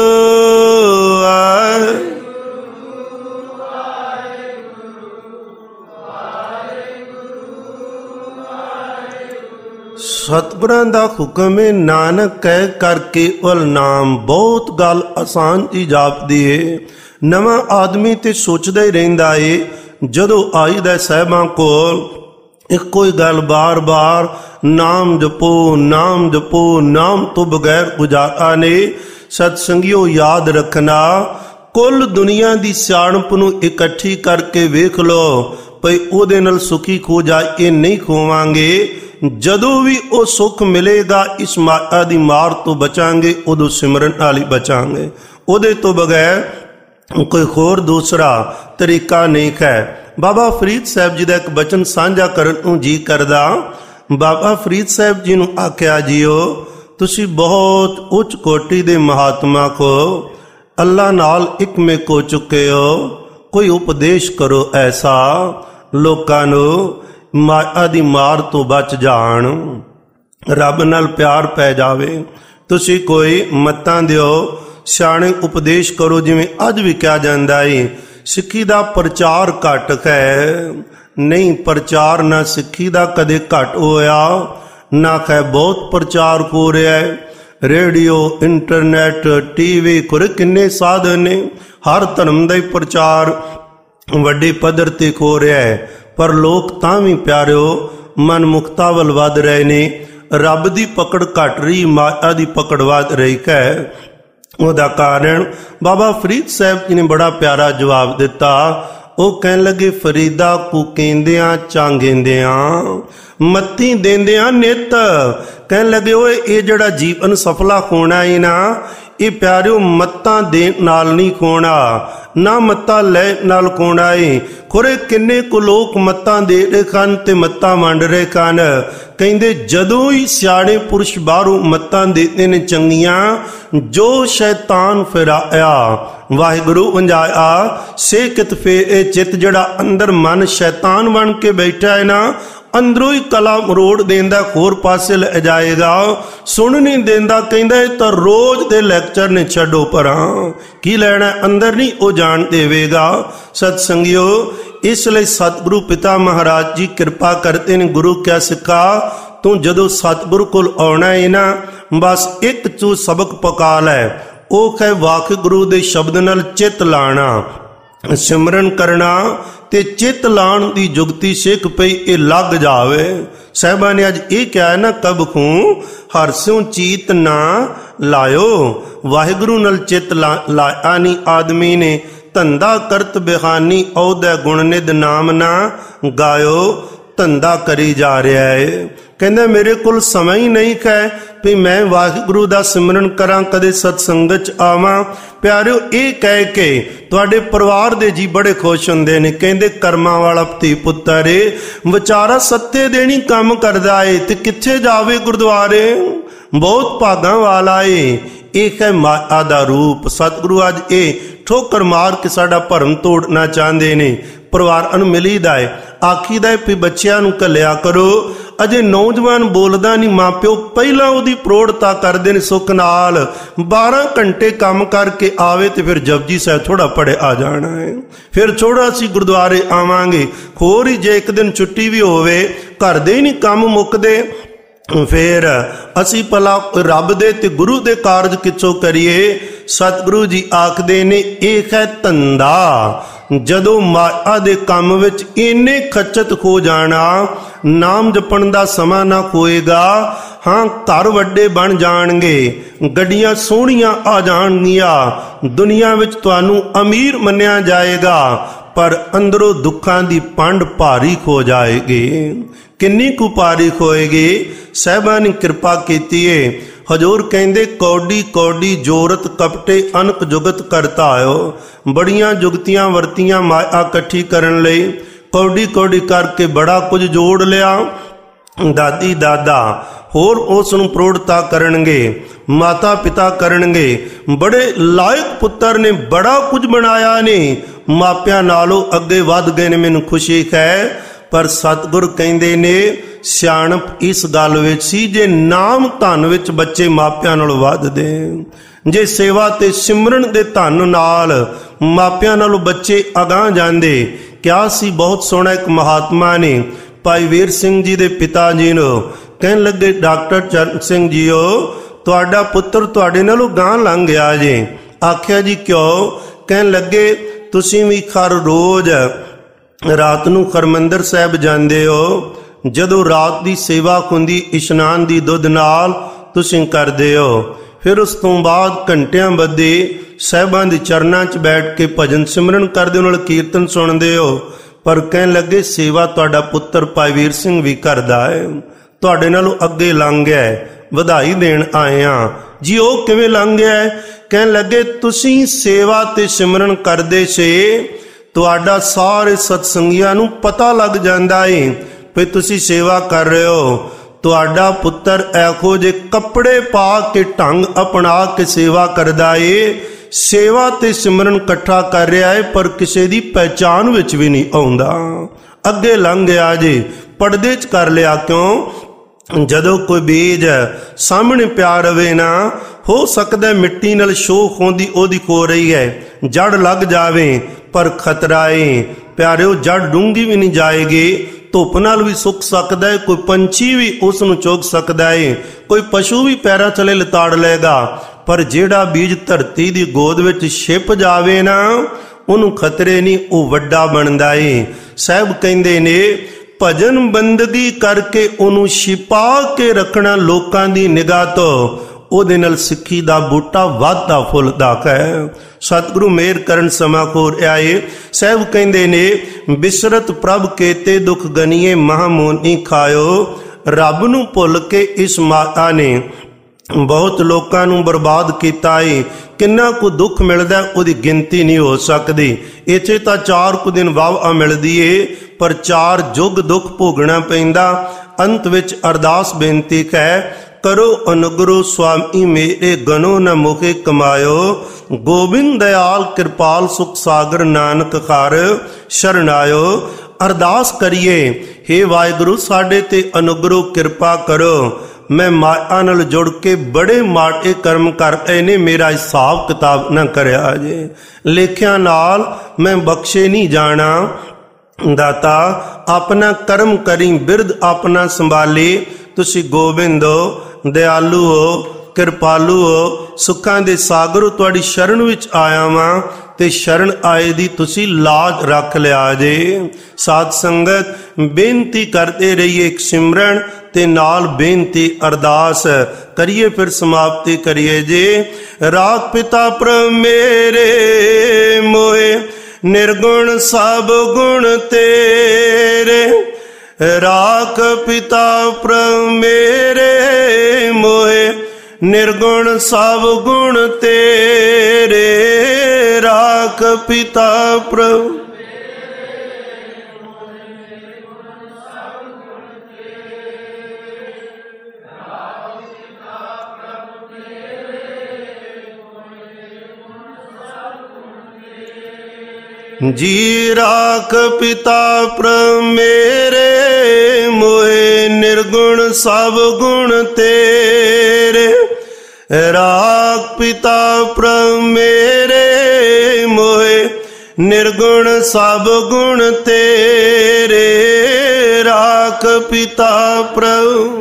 सतगुरां दा हुक्म है नानक कह करके वल नाम। बहुत गल आसान जी जापदी है, नवा आदमी ते सोचदा ही रहिंदा है। जदों आईदा साहिबां कोल एक कोई गल बार बार नाम जपो नाम जपो, नाम तो बगैर गुजारा ने। सतसंगियों याद रखना, कुल दुनिया दी सियाणप नूं इकट्ठी करके वेख लो भई ओहदे नाल सुखी खो जाए, ये नहीं खोवांगे। जदों भी वो सुख मिलेगा इस माया दी मार तो बचांगे, उदों सिमरन नाल ही बचांगे। उहदे तो बगैर कोई होर दूसरा तरीका नहीं है। बाबा फरीद साहब जी दा एक बचन साझा करन नूं जी करदा। बाबा फरीद साहब जी नूं आख्या जीओ तुसी बहुत उच्च कोटि दे महात्मा को, अल्लाह नाल इकमे को चुके हो, कोई उपदेश करो ऐसा लोकां नूं माया दी मार तो बच जाण, रब नाल प्यार पै जावे। तुसी कोई मतां दिओ, सियाणे उपदेश करो। जिवें अज भी कहा जांदा है सिक्खी दा प्रचार घट है, नहीं प्रचार ना सिक्खी दा कदे घट होया ना है, बहुत प्रचार हो रहा है। रेडियो इंटरनेट टीवी खुर किन्ने साधन ने, हर धर्म दा प्रचार वड्डे पद्धर ते हो रहा है। पर लोग तां भी प्यारिओ मनमुखता वल वध रहे ने। ਰੱਬ ਦੀ ਪਕੜ ਘਟ ਰਹੀ, ਮਾਇਆ ਦੀ ਪਕੜ ਵੱਧ ਰਹੀ ਹੈ। ਉਹਦਾ ਕਾਰਨ ਬਾਬਾ ਫਰੀਦ ਸਾਹਿਬ ਜੀ ਨੇ ਬੜਾ ਪਿਆਰਾ ਜਵਾਬ ਦਿੱਤਾ। ਉਹ ਕਹਿਣ ਲੱਗੇ, ਫਰੀਦਾ ਕੁਕੇਂਦਿਆਂ ਚਾਂਗੇਂਦਿਆਂ ਮੱਤੀ ਦੇਂਦਿਆਂ ਨਿੱਤ। ਕਹਿਣ ਲੱਗੇ, ਓਏ ਇਹ ਜਿਹੜਾ ਜੀਵਨ ਸਫਲਾ ਹੋਣਾ ਹੈ ਨਾ, ਇਹ ਪਿਆਰਿਓ ਮੱਤਾਂ ਦੇਣ ਨਾਲ ਨਹੀਂ ਖੋਣਾ, ਨਾ ਮੱਤਾਂ ਲੈ ਨਾਲ ਖੋਣਾ ਏ। ਖੁਰੇ ਕਿੰਨੇ ਕੁ ਲੋਕ ਮੱਤਾਂ ਦੇ ਰਹੇ ਹਨ ਤੇ ਮੱਤਾਂ ਵੰਡ ਰਹੇ ਹਨ। ਕਹਿੰਦੇ ਜਦੋਂ ਹੀ ਸਿਆਣੇ ਪੁਰਸ਼ ਬਾਹਰੋਂ ਮੱਤਾਂ ਦੇਦੇ ਨੇ ਚੰਗੀਆਂ, ਜੋ ਸ਼ੈਤਾਨ ਫਿਰਾਇਆ ਵਾਹਿਗੁਰੂ ਵੰਜਾਇਆ ਸੇ ਕਿਤ ਫੇ। ਇਹ ਚਿੱਤ ਜਿਹੜਾ ਅੰਦਰ ਮਨ ਸ਼ੈਤਾਨ ਬਣ ਕੇ ਬੈਠਾ ਹੈ ਨਾ, ਅੰਦਰੋਂ ਹੀ ਕਲਾ ਮਰੋੜ ਦੇਂਦਾ, ਹੋਰ ਪਾਸੇ ਲੈ ਜਾਏਗਾ, ਸੁਣ ਨਹੀਂ ਦੇਂਦਾ। ਕਹਿੰਦਾ ਇਹ ਤਾਂ ਰੋਜ਼ ਦੇ ਲੈਕਚਰ ਨੇ, ਛੱਡੋ ਪਰਾਂ, ਕੀ ਲੈਣਾ ਅੰਦਰ ਨਹੀਂ ਉਹ ਜਾਣ ਦੇਵੇਗਾ। ਸਤ ਸੰਗਿਓ, ਇਸ ਲਈ ਸਤਿਗੁਰੂ ਪਿਤਾ ਮਹਾਰਾਜ ਜੀ ਕਿਰਪਾ ਕਰਦੇ ਨੇ। ਗੁਰੂ ਕਿਆ ਸਿੱਖਾ, ਤੂੰ ਜਦੋਂ ਸਤਿਗੁਰੂ ਕੋਲ ਆਉਣਾ ਹੈ ਨਾ, ਬਸ ਇੱਕ ਚੂ ਸਬਕ ਪਕਾ ਲੈ। ਉਹ ਹੈ ਵਾਹਿਗੁਰੂ ਦੇ ਸ਼ਬਦ ਨਾਲ ਚਿੱਤ ਲਾਣਾ, ਸਿਮਰਨ ਕਰਨਾ ਤੇ ਚਿੱਤ ਲਾਣ ਦੀ ਜੁਗਤੀ ਸਿੱਖ ਪਈ, ਇਹ ਲੱਗ ਜਾਵੇ। ਸਾਹਿਬਾਂ ਨੇ ਅੱਜ ਇਹ ਕਿਹਾ ਨਾ, ਕਬ ਖੂੰ ਹਰ ਸਿਉ ਚੀਤ ਨਾ ਲਾਇਓ। ਵਾਹਿਗੁਰੂ ਨਾਲ ਚਿੱਤ ਲਾਇਆ ਨਹੀਂ ਆਦਮੀ ਨੇ, ਧੰਦਾ ਕਰਤ ਬਿਹਾਨੀ ਔਦੈ ਗੁਣ ਨਿਧ ਨਾਮ ਨਾ ਗਾਇਓ। ਧੰਦਾ ਕਰੀ ਜਾ ਰਿਹਾ ਹੈ। ਕਹਿੰਦਾ ਮੇਰੇ ਕੋਲ ਸਮਾਂ ਹੀ ਨਹੀਂ ਹੈ ਵੀ ਮੈਂ ਵਾਹਿਗੁਰੂ ਦਾ ਸਿਮਰਨ ਕਰਾਂ, ਕਦੇ ਸਤਸੰਗਤ 'ਚ ਆਵਾਂ। ਪਿਆਰਿਓ, ਇਹ ਕਹਿ ਕੇ ਤੁਹਾਡੇ ਪਰਿਵਾਰ ਦੇ ਜੀ ਬੜੇ ਖੁਸ਼ ਹੁੰਦੇ ਨੇ। ਕਹਿੰਦੇ ਕਰਮਾਂ ਵਾਲਾ ਧੀ ਪੁੱਤਰ ਏ, ਵਿਚਾਰਾ ਸੱਤੇ ਦੇਣੀ ਕੰਮ ਕਰਦਾ ਏ ਤੇ ਕਿੱਥੇ ਜਾਵੇ ਗੁਰਦੁਆਰੇ, ਬਹੁਤ ਭਾਗਾਂ ਵਾਲਾ ਏ। ਇਹ ਹੈ ਮਾਇਆ ਦਾ ਰੂਪ। ਸਤਿਗੁਰੂ ਅੱਜ ਇਹ ਠੋਕਰ ਮਾਰ ਕੇ ਸਾਡਾ ਭਰਮ ਤੋੜਨਾ ਚਾਹੁੰਦੇ ਨੇ। ਪਰਿਵਾਰਾਂ ਨੂੰ ਮਿਲੀਦਾ ਹੈ, ਆਖੀਦਾ ਹੈ ਵੀ ਬੱਚਿਆਂ ਨੂੰ ਘੱਲਿਆ ਕਰੋ। ਅਜੇ ਨੌਜਵਾਨ ਬੋਲਦਾ ਨਹੀਂ, ਮਾਂ ਪਿਓ ਪਹਿਲਾਂ ਉਹਦੀ ਪ੍ਰੋੜਤਾ ਕਰਦੇ ਨੇ ਸੁੱਖ ਨਾਲ। ਬਾਰਾਂ ਘੰਟੇ ਕੰਮ ਕਰਕੇ ਆਵੇ ਤੇ ਫਿਰ ਜਪਜੀ ਸਾਹਿਬ ਥੋੜਾ ਪੜੇ ਆ ਜਾਣਾ ਹੈ, ਫਿਰ ਥੋੜਾ ਅਸੀਂ ਗੁਰਦੁਆਰੇ ਆਵਾਂਗੇ। ਹੋਰ ਹੀ ਜੇ ਇੱਕ ਦਿਨ ਛੁੱਟੀ ਵੀ ਹੋਵੇ, ਘਰ ਦੇ ਹੀ ਨਹੀਂ ਕੰਮ ਮੁੱਕਦੇ, ਫਿਰ ਅਸੀਂ ਭਲਾ ਰੱਬ ਦੇ ਤੇ ਗੁਰੂ ਦੇ ਕਾਰਜ ਕਿੱਥੋਂ ਕਰੀਏ। ਸਤਿਗੁਰੂ ਜੀ ਆਖਦੇ ਨੇ, ਇਹ ਹੈ ਧੰਦਾ। ਜਦੋਂ ਮਾਇਆ ਦੇ ਕੰਮ ਵਿੱਚ ਇੰਨੇ ਖੱਚਤ ਹੋ ਜਾਣਾ, ਨਾਮ ਜਪਣ ਦਾ ਸਮਾਂ ਨਾ ਹੋਏਗਾ। ਹਾਂ, ਘਰ ਵੱਡੇ ਬਣ ਜਾਣਗੇ, ਗੱਡੀਆਂ ਸੋਹਣੀਆਂ ਆ ਜਾਣਗੀਆਂ, ਦੁਨੀਆ ਵਿੱਚ ਤੁਹਾਨੂੰ ਅਮੀਰ ਮੰਨਿਆ ਜਾਏਗਾ, ਪਰ ਅੰਦਰੋਂ ਦੁੱਖਾਂ ਦੀ ਪੰਡ ਭਾਰੀ ਹੋ ਜਾਏਗੀ। ਕਿੰਨੀ ਕੁ ਭਾਰੀ ਹੋਏਗੀ। ਸਾਹਿਬਾਂ ਨੇ ਕਿਰਪਾ ਕੀਤੀ ਏ। ਹਜ਼ੂਰ ਕਹਿੰਦੇ, ਕੌਡੀ ਕੌਡੀ ਜੋਰਤ ਕਪਟੇ ਅਨਕ ਜੁਗਤ ਕਰਤਾ ਆਇਓ। ਬੜੀਆਂ ਜੁਗਤੀਆਂ ਵਰਤੀਆਂ ਮਾਇਆ ਇਕੱਠੀ ਕਰਨ ਲਈ, ਕੌਡੀ ਕੌਡੀ ਕਰਕੇ ਬੜਾ ਕੁਝ ਜੋੜ ਲਿਆ। ਦਾਦੀ ਦਾਦਾ ਹੋਰ ਉਸ ਨੂੰ ਪ੍ਰੋੜਤਾ ਕਰਨਗੇ, ਮਾਤਾ ਪਿਤਾ ਕਰਨਗੇ, ਬੜੇ ਲਾਇਕ ਪੁੱਤਰ ਨੇ, ਬੜਾ ਕੁਝ ਬਣਾਇਆ ਨੇ, ਮਾਪਿਆਂ ਨਾਲੋਂ ਅੱਗੇ ਵੱਧ ਗਏ ਨੇ, ਮੈਨੂੰ ਖੁਸ਼ੀ ਹੈ। ਪਰ ਸਤਿਗੁਰ ਕਹਿੰਦੇ ਨੇ, ਸਿਆਣਪ ਇਸ ਗੱਲ ਵਿੱਚ ਸੀ, ਜੇ ਨਾਮ ਧਨ ਵਿੱਚ ਬੱਚੇ ਮਾਪਿਆਂ ਨਾਲੋਂ ਵੱਧਦੇ, ਜੇ ਸੇਵਾ ਤੇ ਸਿਮਰਨ ਦੇ ਧਨ ਨਾਲ ਮਾਪਿਆਂ ਨਾਲੋਂ ਬੱਚੇ ਅਗਾਂਹ ਜਾਂਦੇ। ਕਿਹਾ ਸੀ ਬਹੁਤ ਸੋਹਣਾ ਇੱਕ ਮਹਾਤਮਾ ਨੇ, ਭਾਈ ਵੀਰ ਸਿੰਘ ਜੀ ਦੇ ਪਿਤਾ ਜੀ ਨੂੰ ਕਹਿਣ ਲੱਗੇ, ਡਾਕਟਰ ਚਰਨ ਸਿੰਘ ਜੀਓ, ਤੁਹਾਡਾ ਪੁੱਤਰ ਤੁਹਾਡੇ ਨਾਲੋਂ ਗਾਂਹ ਲੰਘ ਗਿਆ ਜੇ। ਆਖਿਆ ਜੀ ਕਿਉਂ? ਕਹਿਣ ਲੱਗੇ, ਤੁਸੀਂ ਵੀ ਹਰ ਰੋਜ਼ ਰਾਤ ਨੂੰ ਹਰਿਮੰਦਰ ਸਾਹਿਬ ਜਾਂਦੇ ਹੋ, ਜਦੋਂ ਰਾਤ ਦੀ ਸੇਵਾ ਹੁੰਦੀ ਇਸ਼ਨਾਨ ਦੀ ਦੁੱਧ ਨਾਲ ਤੁਸੀਂ ਕਰਦੇ ਹੋ, ਫਿਰ ਉਸ ਤੋਂ ਬਾਅਦ ਘੰਟਿਆਂ ਬੱਧੇ ਸਾਹਿਬਾਂ ਦੇ ਚਰਨਾਂ 'ਚ ਬੈਠ ਕੇ ਭਜਨ ਸਿਮਰਨ ਕਰਦੇ ਹੋ, ਨਾਲ ਕੀਰਤਨ ਸੁਣਦੇ ਹੋ। ਪਰ ਕਹਿਣ ਲੱਗੇ, ਸੇਵਾ ਤੁਹਾਡਾ ਪੁੱਤਰ ਭਾਈ ਵੀਰ ਸਿੰਘ ਵੀ ਕਰਦਾ ਹੈ, ਤੁਹਾਡੇ ਨਾਲੋਂ ਅੱਗੇ ਲੰਘ ਗਿਆ ਹੈ, ਵਧਾਈ ਦੇਣ ਆਏ ਹਾਂ ਜੀ। ਉਹ ਕਿਵੇਂ ਲੰਘ ਗਿਆ ਹੈ? ਕਹਿਣ ਲੱਗੇ, ਤੁਸੀਂ ਸੇਵਾ ਤੇ ਸਿਮਰਨ ਕਰਦੇ ਸੇ, ਤੁਹਾਡਾ ਸਾਰੇ ਸਤਸੰਗੀਆਂ ਨੂੰ ਪਤਾ ਲੱਗ ਜਾਂਦਾ ਏ ਵੀ ਤੁਸੀਂ ਸੇਵਾ ਕਰ ਰਹੇ ਹੋ। ਤੁਹਾਡਾ ਪੁੱਤਰ ਇਹੋ ਜਿਹੇ ਕੱਪੜੇ ਪਾ ਕੇ ਢੰਗ ਅਪਣਾ ਕੇ ਸੇਵਾ ਕਰਦਾ ਏ, ਸੇਵਾ ਤੇ ਸਿਮਰਨ ਇਕੱਠਾ ਕਰ ਰਿਹਾ ਏ, ਪਰ ਕਿਸੇ ਦੀ ਪਹਿਚਾਨ ਵਿੱਚ ਵੀ ਨਹੀਂ ਆਉਂਦਾ। ਅੱਗੇ ਲੰਘ ਗਿਆ ਜੇ, ਪਰਦੇ 'ਚ ਕਰ ਲਿਆ। ਕਿਉਂ? ਜਦੋਂ ਕੋਈ ਬੀਜ ਸਾਹਮਣੇ ਪਿਆ ਰਵੇ ਨਾ, ਹੋ ਸਕਦਾ ਮਿੱਟੀ ਨਾਲ ਸ਼ੋਖ ਹੁੰਦੀ ਉਹਦੀ ਹੋ ਰਹੀ ਹੈ, ਜੜ ਲੱਗ ਜਾਵੇ, ਪਰ ਖਤਰਾ ਏ ਪਿਆਰਿਓ, ਜੜ ਡੂੰਘੀ ਵੀ ਨਹੀਂ ਜਾਏਗੀ, ਧੁੱਪ ਨਾਲ ਵੀ ਸੁੱਕ ਸਕਦਾ ਹੈ, ਕੋਈ ਪੰਛੀ ਵੀ ਉਸ ਨੂੰ ਚੁੱਗ ਸਕਦਾ ਹੈ, ਕੋਈ ਪਸ਼ੂ ਵੀ ਪੈਰਾਂ ਥੱਲੇ ਲਿਤਾੜ ਲਏਗਾ। ਪਰ ਜਿਹੜਾ ਬੀਜ ਧਰਤੀ ਦੀ ਗੋਦ ਵਿੱਚ ਛਿਪ ਜਾਵੇ ਨਾ, ਉਹਨੂੰ ਖਤਰੇ ਨਹੀਂ, ਉਹ ਵੱਡਾ ਬਣਦਾ ਏ। ਸਾਹਿਬ ਕਹਿੰਦੇ ਨੇ, ਭਜਨ ਬੰਦਗੀ ਕਰਕੇ ਉਹਨੂੰ ਛਿਪਾ ਕੇ ਰੱਖਣਾ ਲੋਕਾਂ ਦੀ ਨਿਗਾਹ ਤੋਂ, ਉਹਦੇ ਨਾਲ ਸਿੱਖੀ ਦਾ ਬੂਟਾ ਵੱਧਦਾ ਫੁੱਲਦਾ ਹੈ। ਸਤਿਗੁਰੂ ਮੇਹਰ ਕਰਨ ਸਮਾਂ ਕੋਰ ਆਏ। ਸਾਹਿਬ ਕਹਿੰਦੇ ਨੇ, ਬਿਸਰਤ ਪ੍ਰਭ ਕੇਤੇ ਦੁਖ ਗਨੀਏ ਮਹਾਮੋਨੀ ਖਾਇਓ। ਰੱਬ ਨੂੰ ਭੁੱਲ ਕੇ ਇਸ ਮਾਤਾ ਨੇ ਬਹੁਤ ਲੋਕਾਂ ਨੂੰ ਬਰਬਾਦ ਕੀਤਾ ਏ। ਕਿੰਨਾ ਕੁ ਦੁੱਖ ਮਿਲਦਾ ਉਹਦੀ ਗਿਣਤੀ ਨਹੀਂ ਹੋ ਸਕਦੀ। ਇੱਥੇ ਤਾਂ ਚਾਰ ਕੁ ਦਿਨ ਵਾਹ ਮਿਲਦੀ ਏ, ਪਰ ਚਾਰ ਯੁੱਗ ਦੁੱਖ ਭੋਗਣਾ ਪੈਂਦਾ। ਅੰਤ ਵਿੱਚ ਅਰਦਾਸ ਬੇਨਤੀ ਹੈ, ਕਰੋ ਅਨੁਗ੍ਰਹ ਸੁਆਮੀ ਮੇਰੇ ਗਨੋ ਨ ਮੁਖੇ ਕਮਾਇਓ। ਗੋਬਿੰਦ ਦਿਆਲ ਕਿਰਪਾਲ ਸੁਖ ਸਾਗਰ ਨਾਨਕ ਘਰ ਸ਼ਰਨਾਇਓ। ਅਰਦਾਸ ਕਰੀਏ, ਹੇ ਵਾਹਿਗੁਰੂ ਸਾਡੇ ਤੇ ਅਨੁਗ੍ਰਹ ਕਿਰਪਾ ਕਰੋ। ਮੈਂ ਮਾਇਆ ਨਾਲ ਜੁੜ ਕੇ ਬੜੇ ਮਾੜੇ ਕਰਮ ਕਰ ਰਹੇ ਨੇ, ਮੇਰਾ ਹਿਸਾਬ ਕਿਤਾਬ ਨਾ ਕਰਿਆ ਜੇ। ਲੇਖਿਆਂ ਨਾਲ ਮੈਂ ਬਖਸ਼ੇ ਨਹੀਂ ਜਾਣਾ। ਦਾਤਾ ਆਪਣਾ ਕਰਮ ਕਰੀ, ਬਿਰਧ ਆਪਣਾ ਸੰਭਾਲੀ। ਤੁਸੀਂ ਗੋਬਿੰਦ ਹੋ, ਦਿਆਲੂ ਹੋ, ਕਿਰਪਾਲੂ ਹੋ, ਸੁੱਖਾਂ ਦੇ ਸਾਗਰ। ਤੁਹਾਡੀ ਸ਼ਰਨ ਵਿੱਚ ਆਇਆ ਵਾਂ ਤੇ ਸ਼ਰਨ ਆਏ ਦੀ ਤੁਸੀਂ ਲਾਜ ਰੱਖ ਲਿਆ ਜੇ। ਸਾਧ ਸੰਗਤ ਬੇਨਤੀ ਕਰਦੇ ਰਹੀਏ, ਇੱਕ ਸਿਮਰਨ ਤੇ ਨਾਲ ਬੇਨਤੀ ਅਰਦਾਸ ਕਰੀਏ, ਫਿਰ ਸਮਾਪਤੀ ਕਰੀਏ ਜੇ। ਰਾਖ ਪਿਤਾ ਪ੍ਰਭ ਮੇਰੇ ਮੋਏ ਨਿਰਗੁਣ ਸਭ ਗੁਣ ਤੇਰੇ। ਰਾਖ ਪਿਤਾ ਪ੍ਰਭ ਮੇਰੇ ਮੋਏ ਨਿਰਗੁਣ ਸਭ ਗੁਣ ਤੇਰੇ। ਰਾਖ ਪਿਤਾ ਪ੍ਰਭ ਜੀ। ਰਾਖ ਪਿਤਾ ਪ੍ਰਭ ਮੇਰੇ ਮੋਏ ਨਿਰਗੁਣ ਸਭ ਗੁਣ ਤੇਰੇ। ਰਾਖ ਪਿਤਾ ਪ੍ਰਭ ਮੇਰੇ ਮੋਏ ਨਿਰਗੁਣ ਸਭ ਗੁਣ ਤੇਰੇ। ਰਾਖ ਪਿਤਾ ਪ੍ਰਭ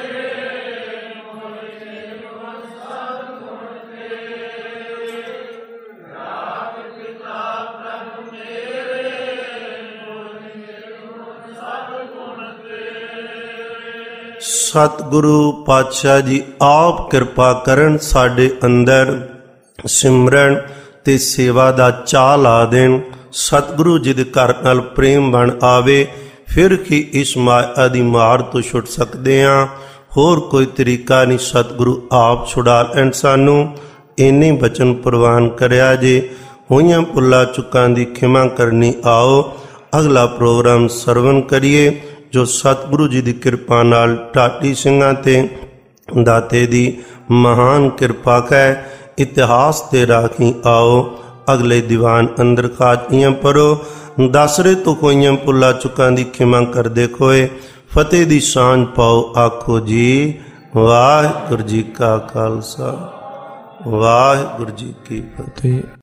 ਸਤਿਗੁਰੂ ਪਾਤਸ਼ਾਹ ਜੀ ਆਪ ਕਿਰਪਾ ਕਰਨ, ਸਾਡੇ ਅੰਦਰ ਸਿਮਰਨ ਤੇ ਸੇਵਾ ਦਾ ਚਾਅ ਲਾ ਦੇਣ। ਸਤਿਗੁਰੂ ਜੀ ਦੇ ਘਰ ਨਾਲ ਪ੍ਰੇਮ ਬਣ ਆਵੇ, ਫਿਰ ਹੀ ਇਸ ਮਾਇਆ ਦੀ ਮਾਰ ਤੋਂ ਛੁੱਟ ਸਕਦੇ ਹਾਂ। ਹੋਰ ਕੋਈ ਤਰੀਕਾ ਨਹੀਂ। ਸਤਿਗੁਰੂ ਆਪ ਛੁਡਾ ਲੈਣ ਸਾਨੂੰ। ਇੰਨੇ ਬਚਨ ਪ੍ਰਵਾਨ ਕਰਿਆ ਜੇ। ਹੋਈਆਂ ਭੁੱਲਾਂ ਚੁੱਕਾਂ ਦੀ ਖਿਮਾ ਕਰਨੀ। ਆਓ ਅਗਲਾ ਪ੍ਰੋਗਰਾਮ ਸਰਵਨ ਕਰੀਏ, ਜੋ ਸਤਿਗੁਰੂ ਜੀ ਦੀ ਕਿਰਪਾ ਨਾਲ ਢਾਡੀ ਸਿੰਘਾਂ ਤੇ ਦਾਤੇ ਦੀ ਮਹਾਨ ਕਿਰਪਾ ਹੈ। ਇਤਿਹਾਸ ਤੇ ਰਾਖੀ। ਆਓ ਅਗਲੇ ਦੀਵਾਨ ਅੰਦਰ ਖਾਤੀਆਂ ਪਰੋ। ਦਸਰੇ ਤੋਂ ਹੋਈਆਂ ਭੁੱਲਾਂ ਚੁੱਕਾਂ ਦੀ ਖਿਮਾ ਕਰਦੇ ਖੋਏ। ਫਤਿਹ ਦੀ ਸਾਂਝ ਪਾਓ ਆਖੋ ਜੀ। ਵਾਹਿਗੁਰੂ ਜੀ ਕਾ ਖਾਲਸਾ, ਵਾਹਿਗੁਰੂ ਜੀ ਕੀ ਫਤਿਹ।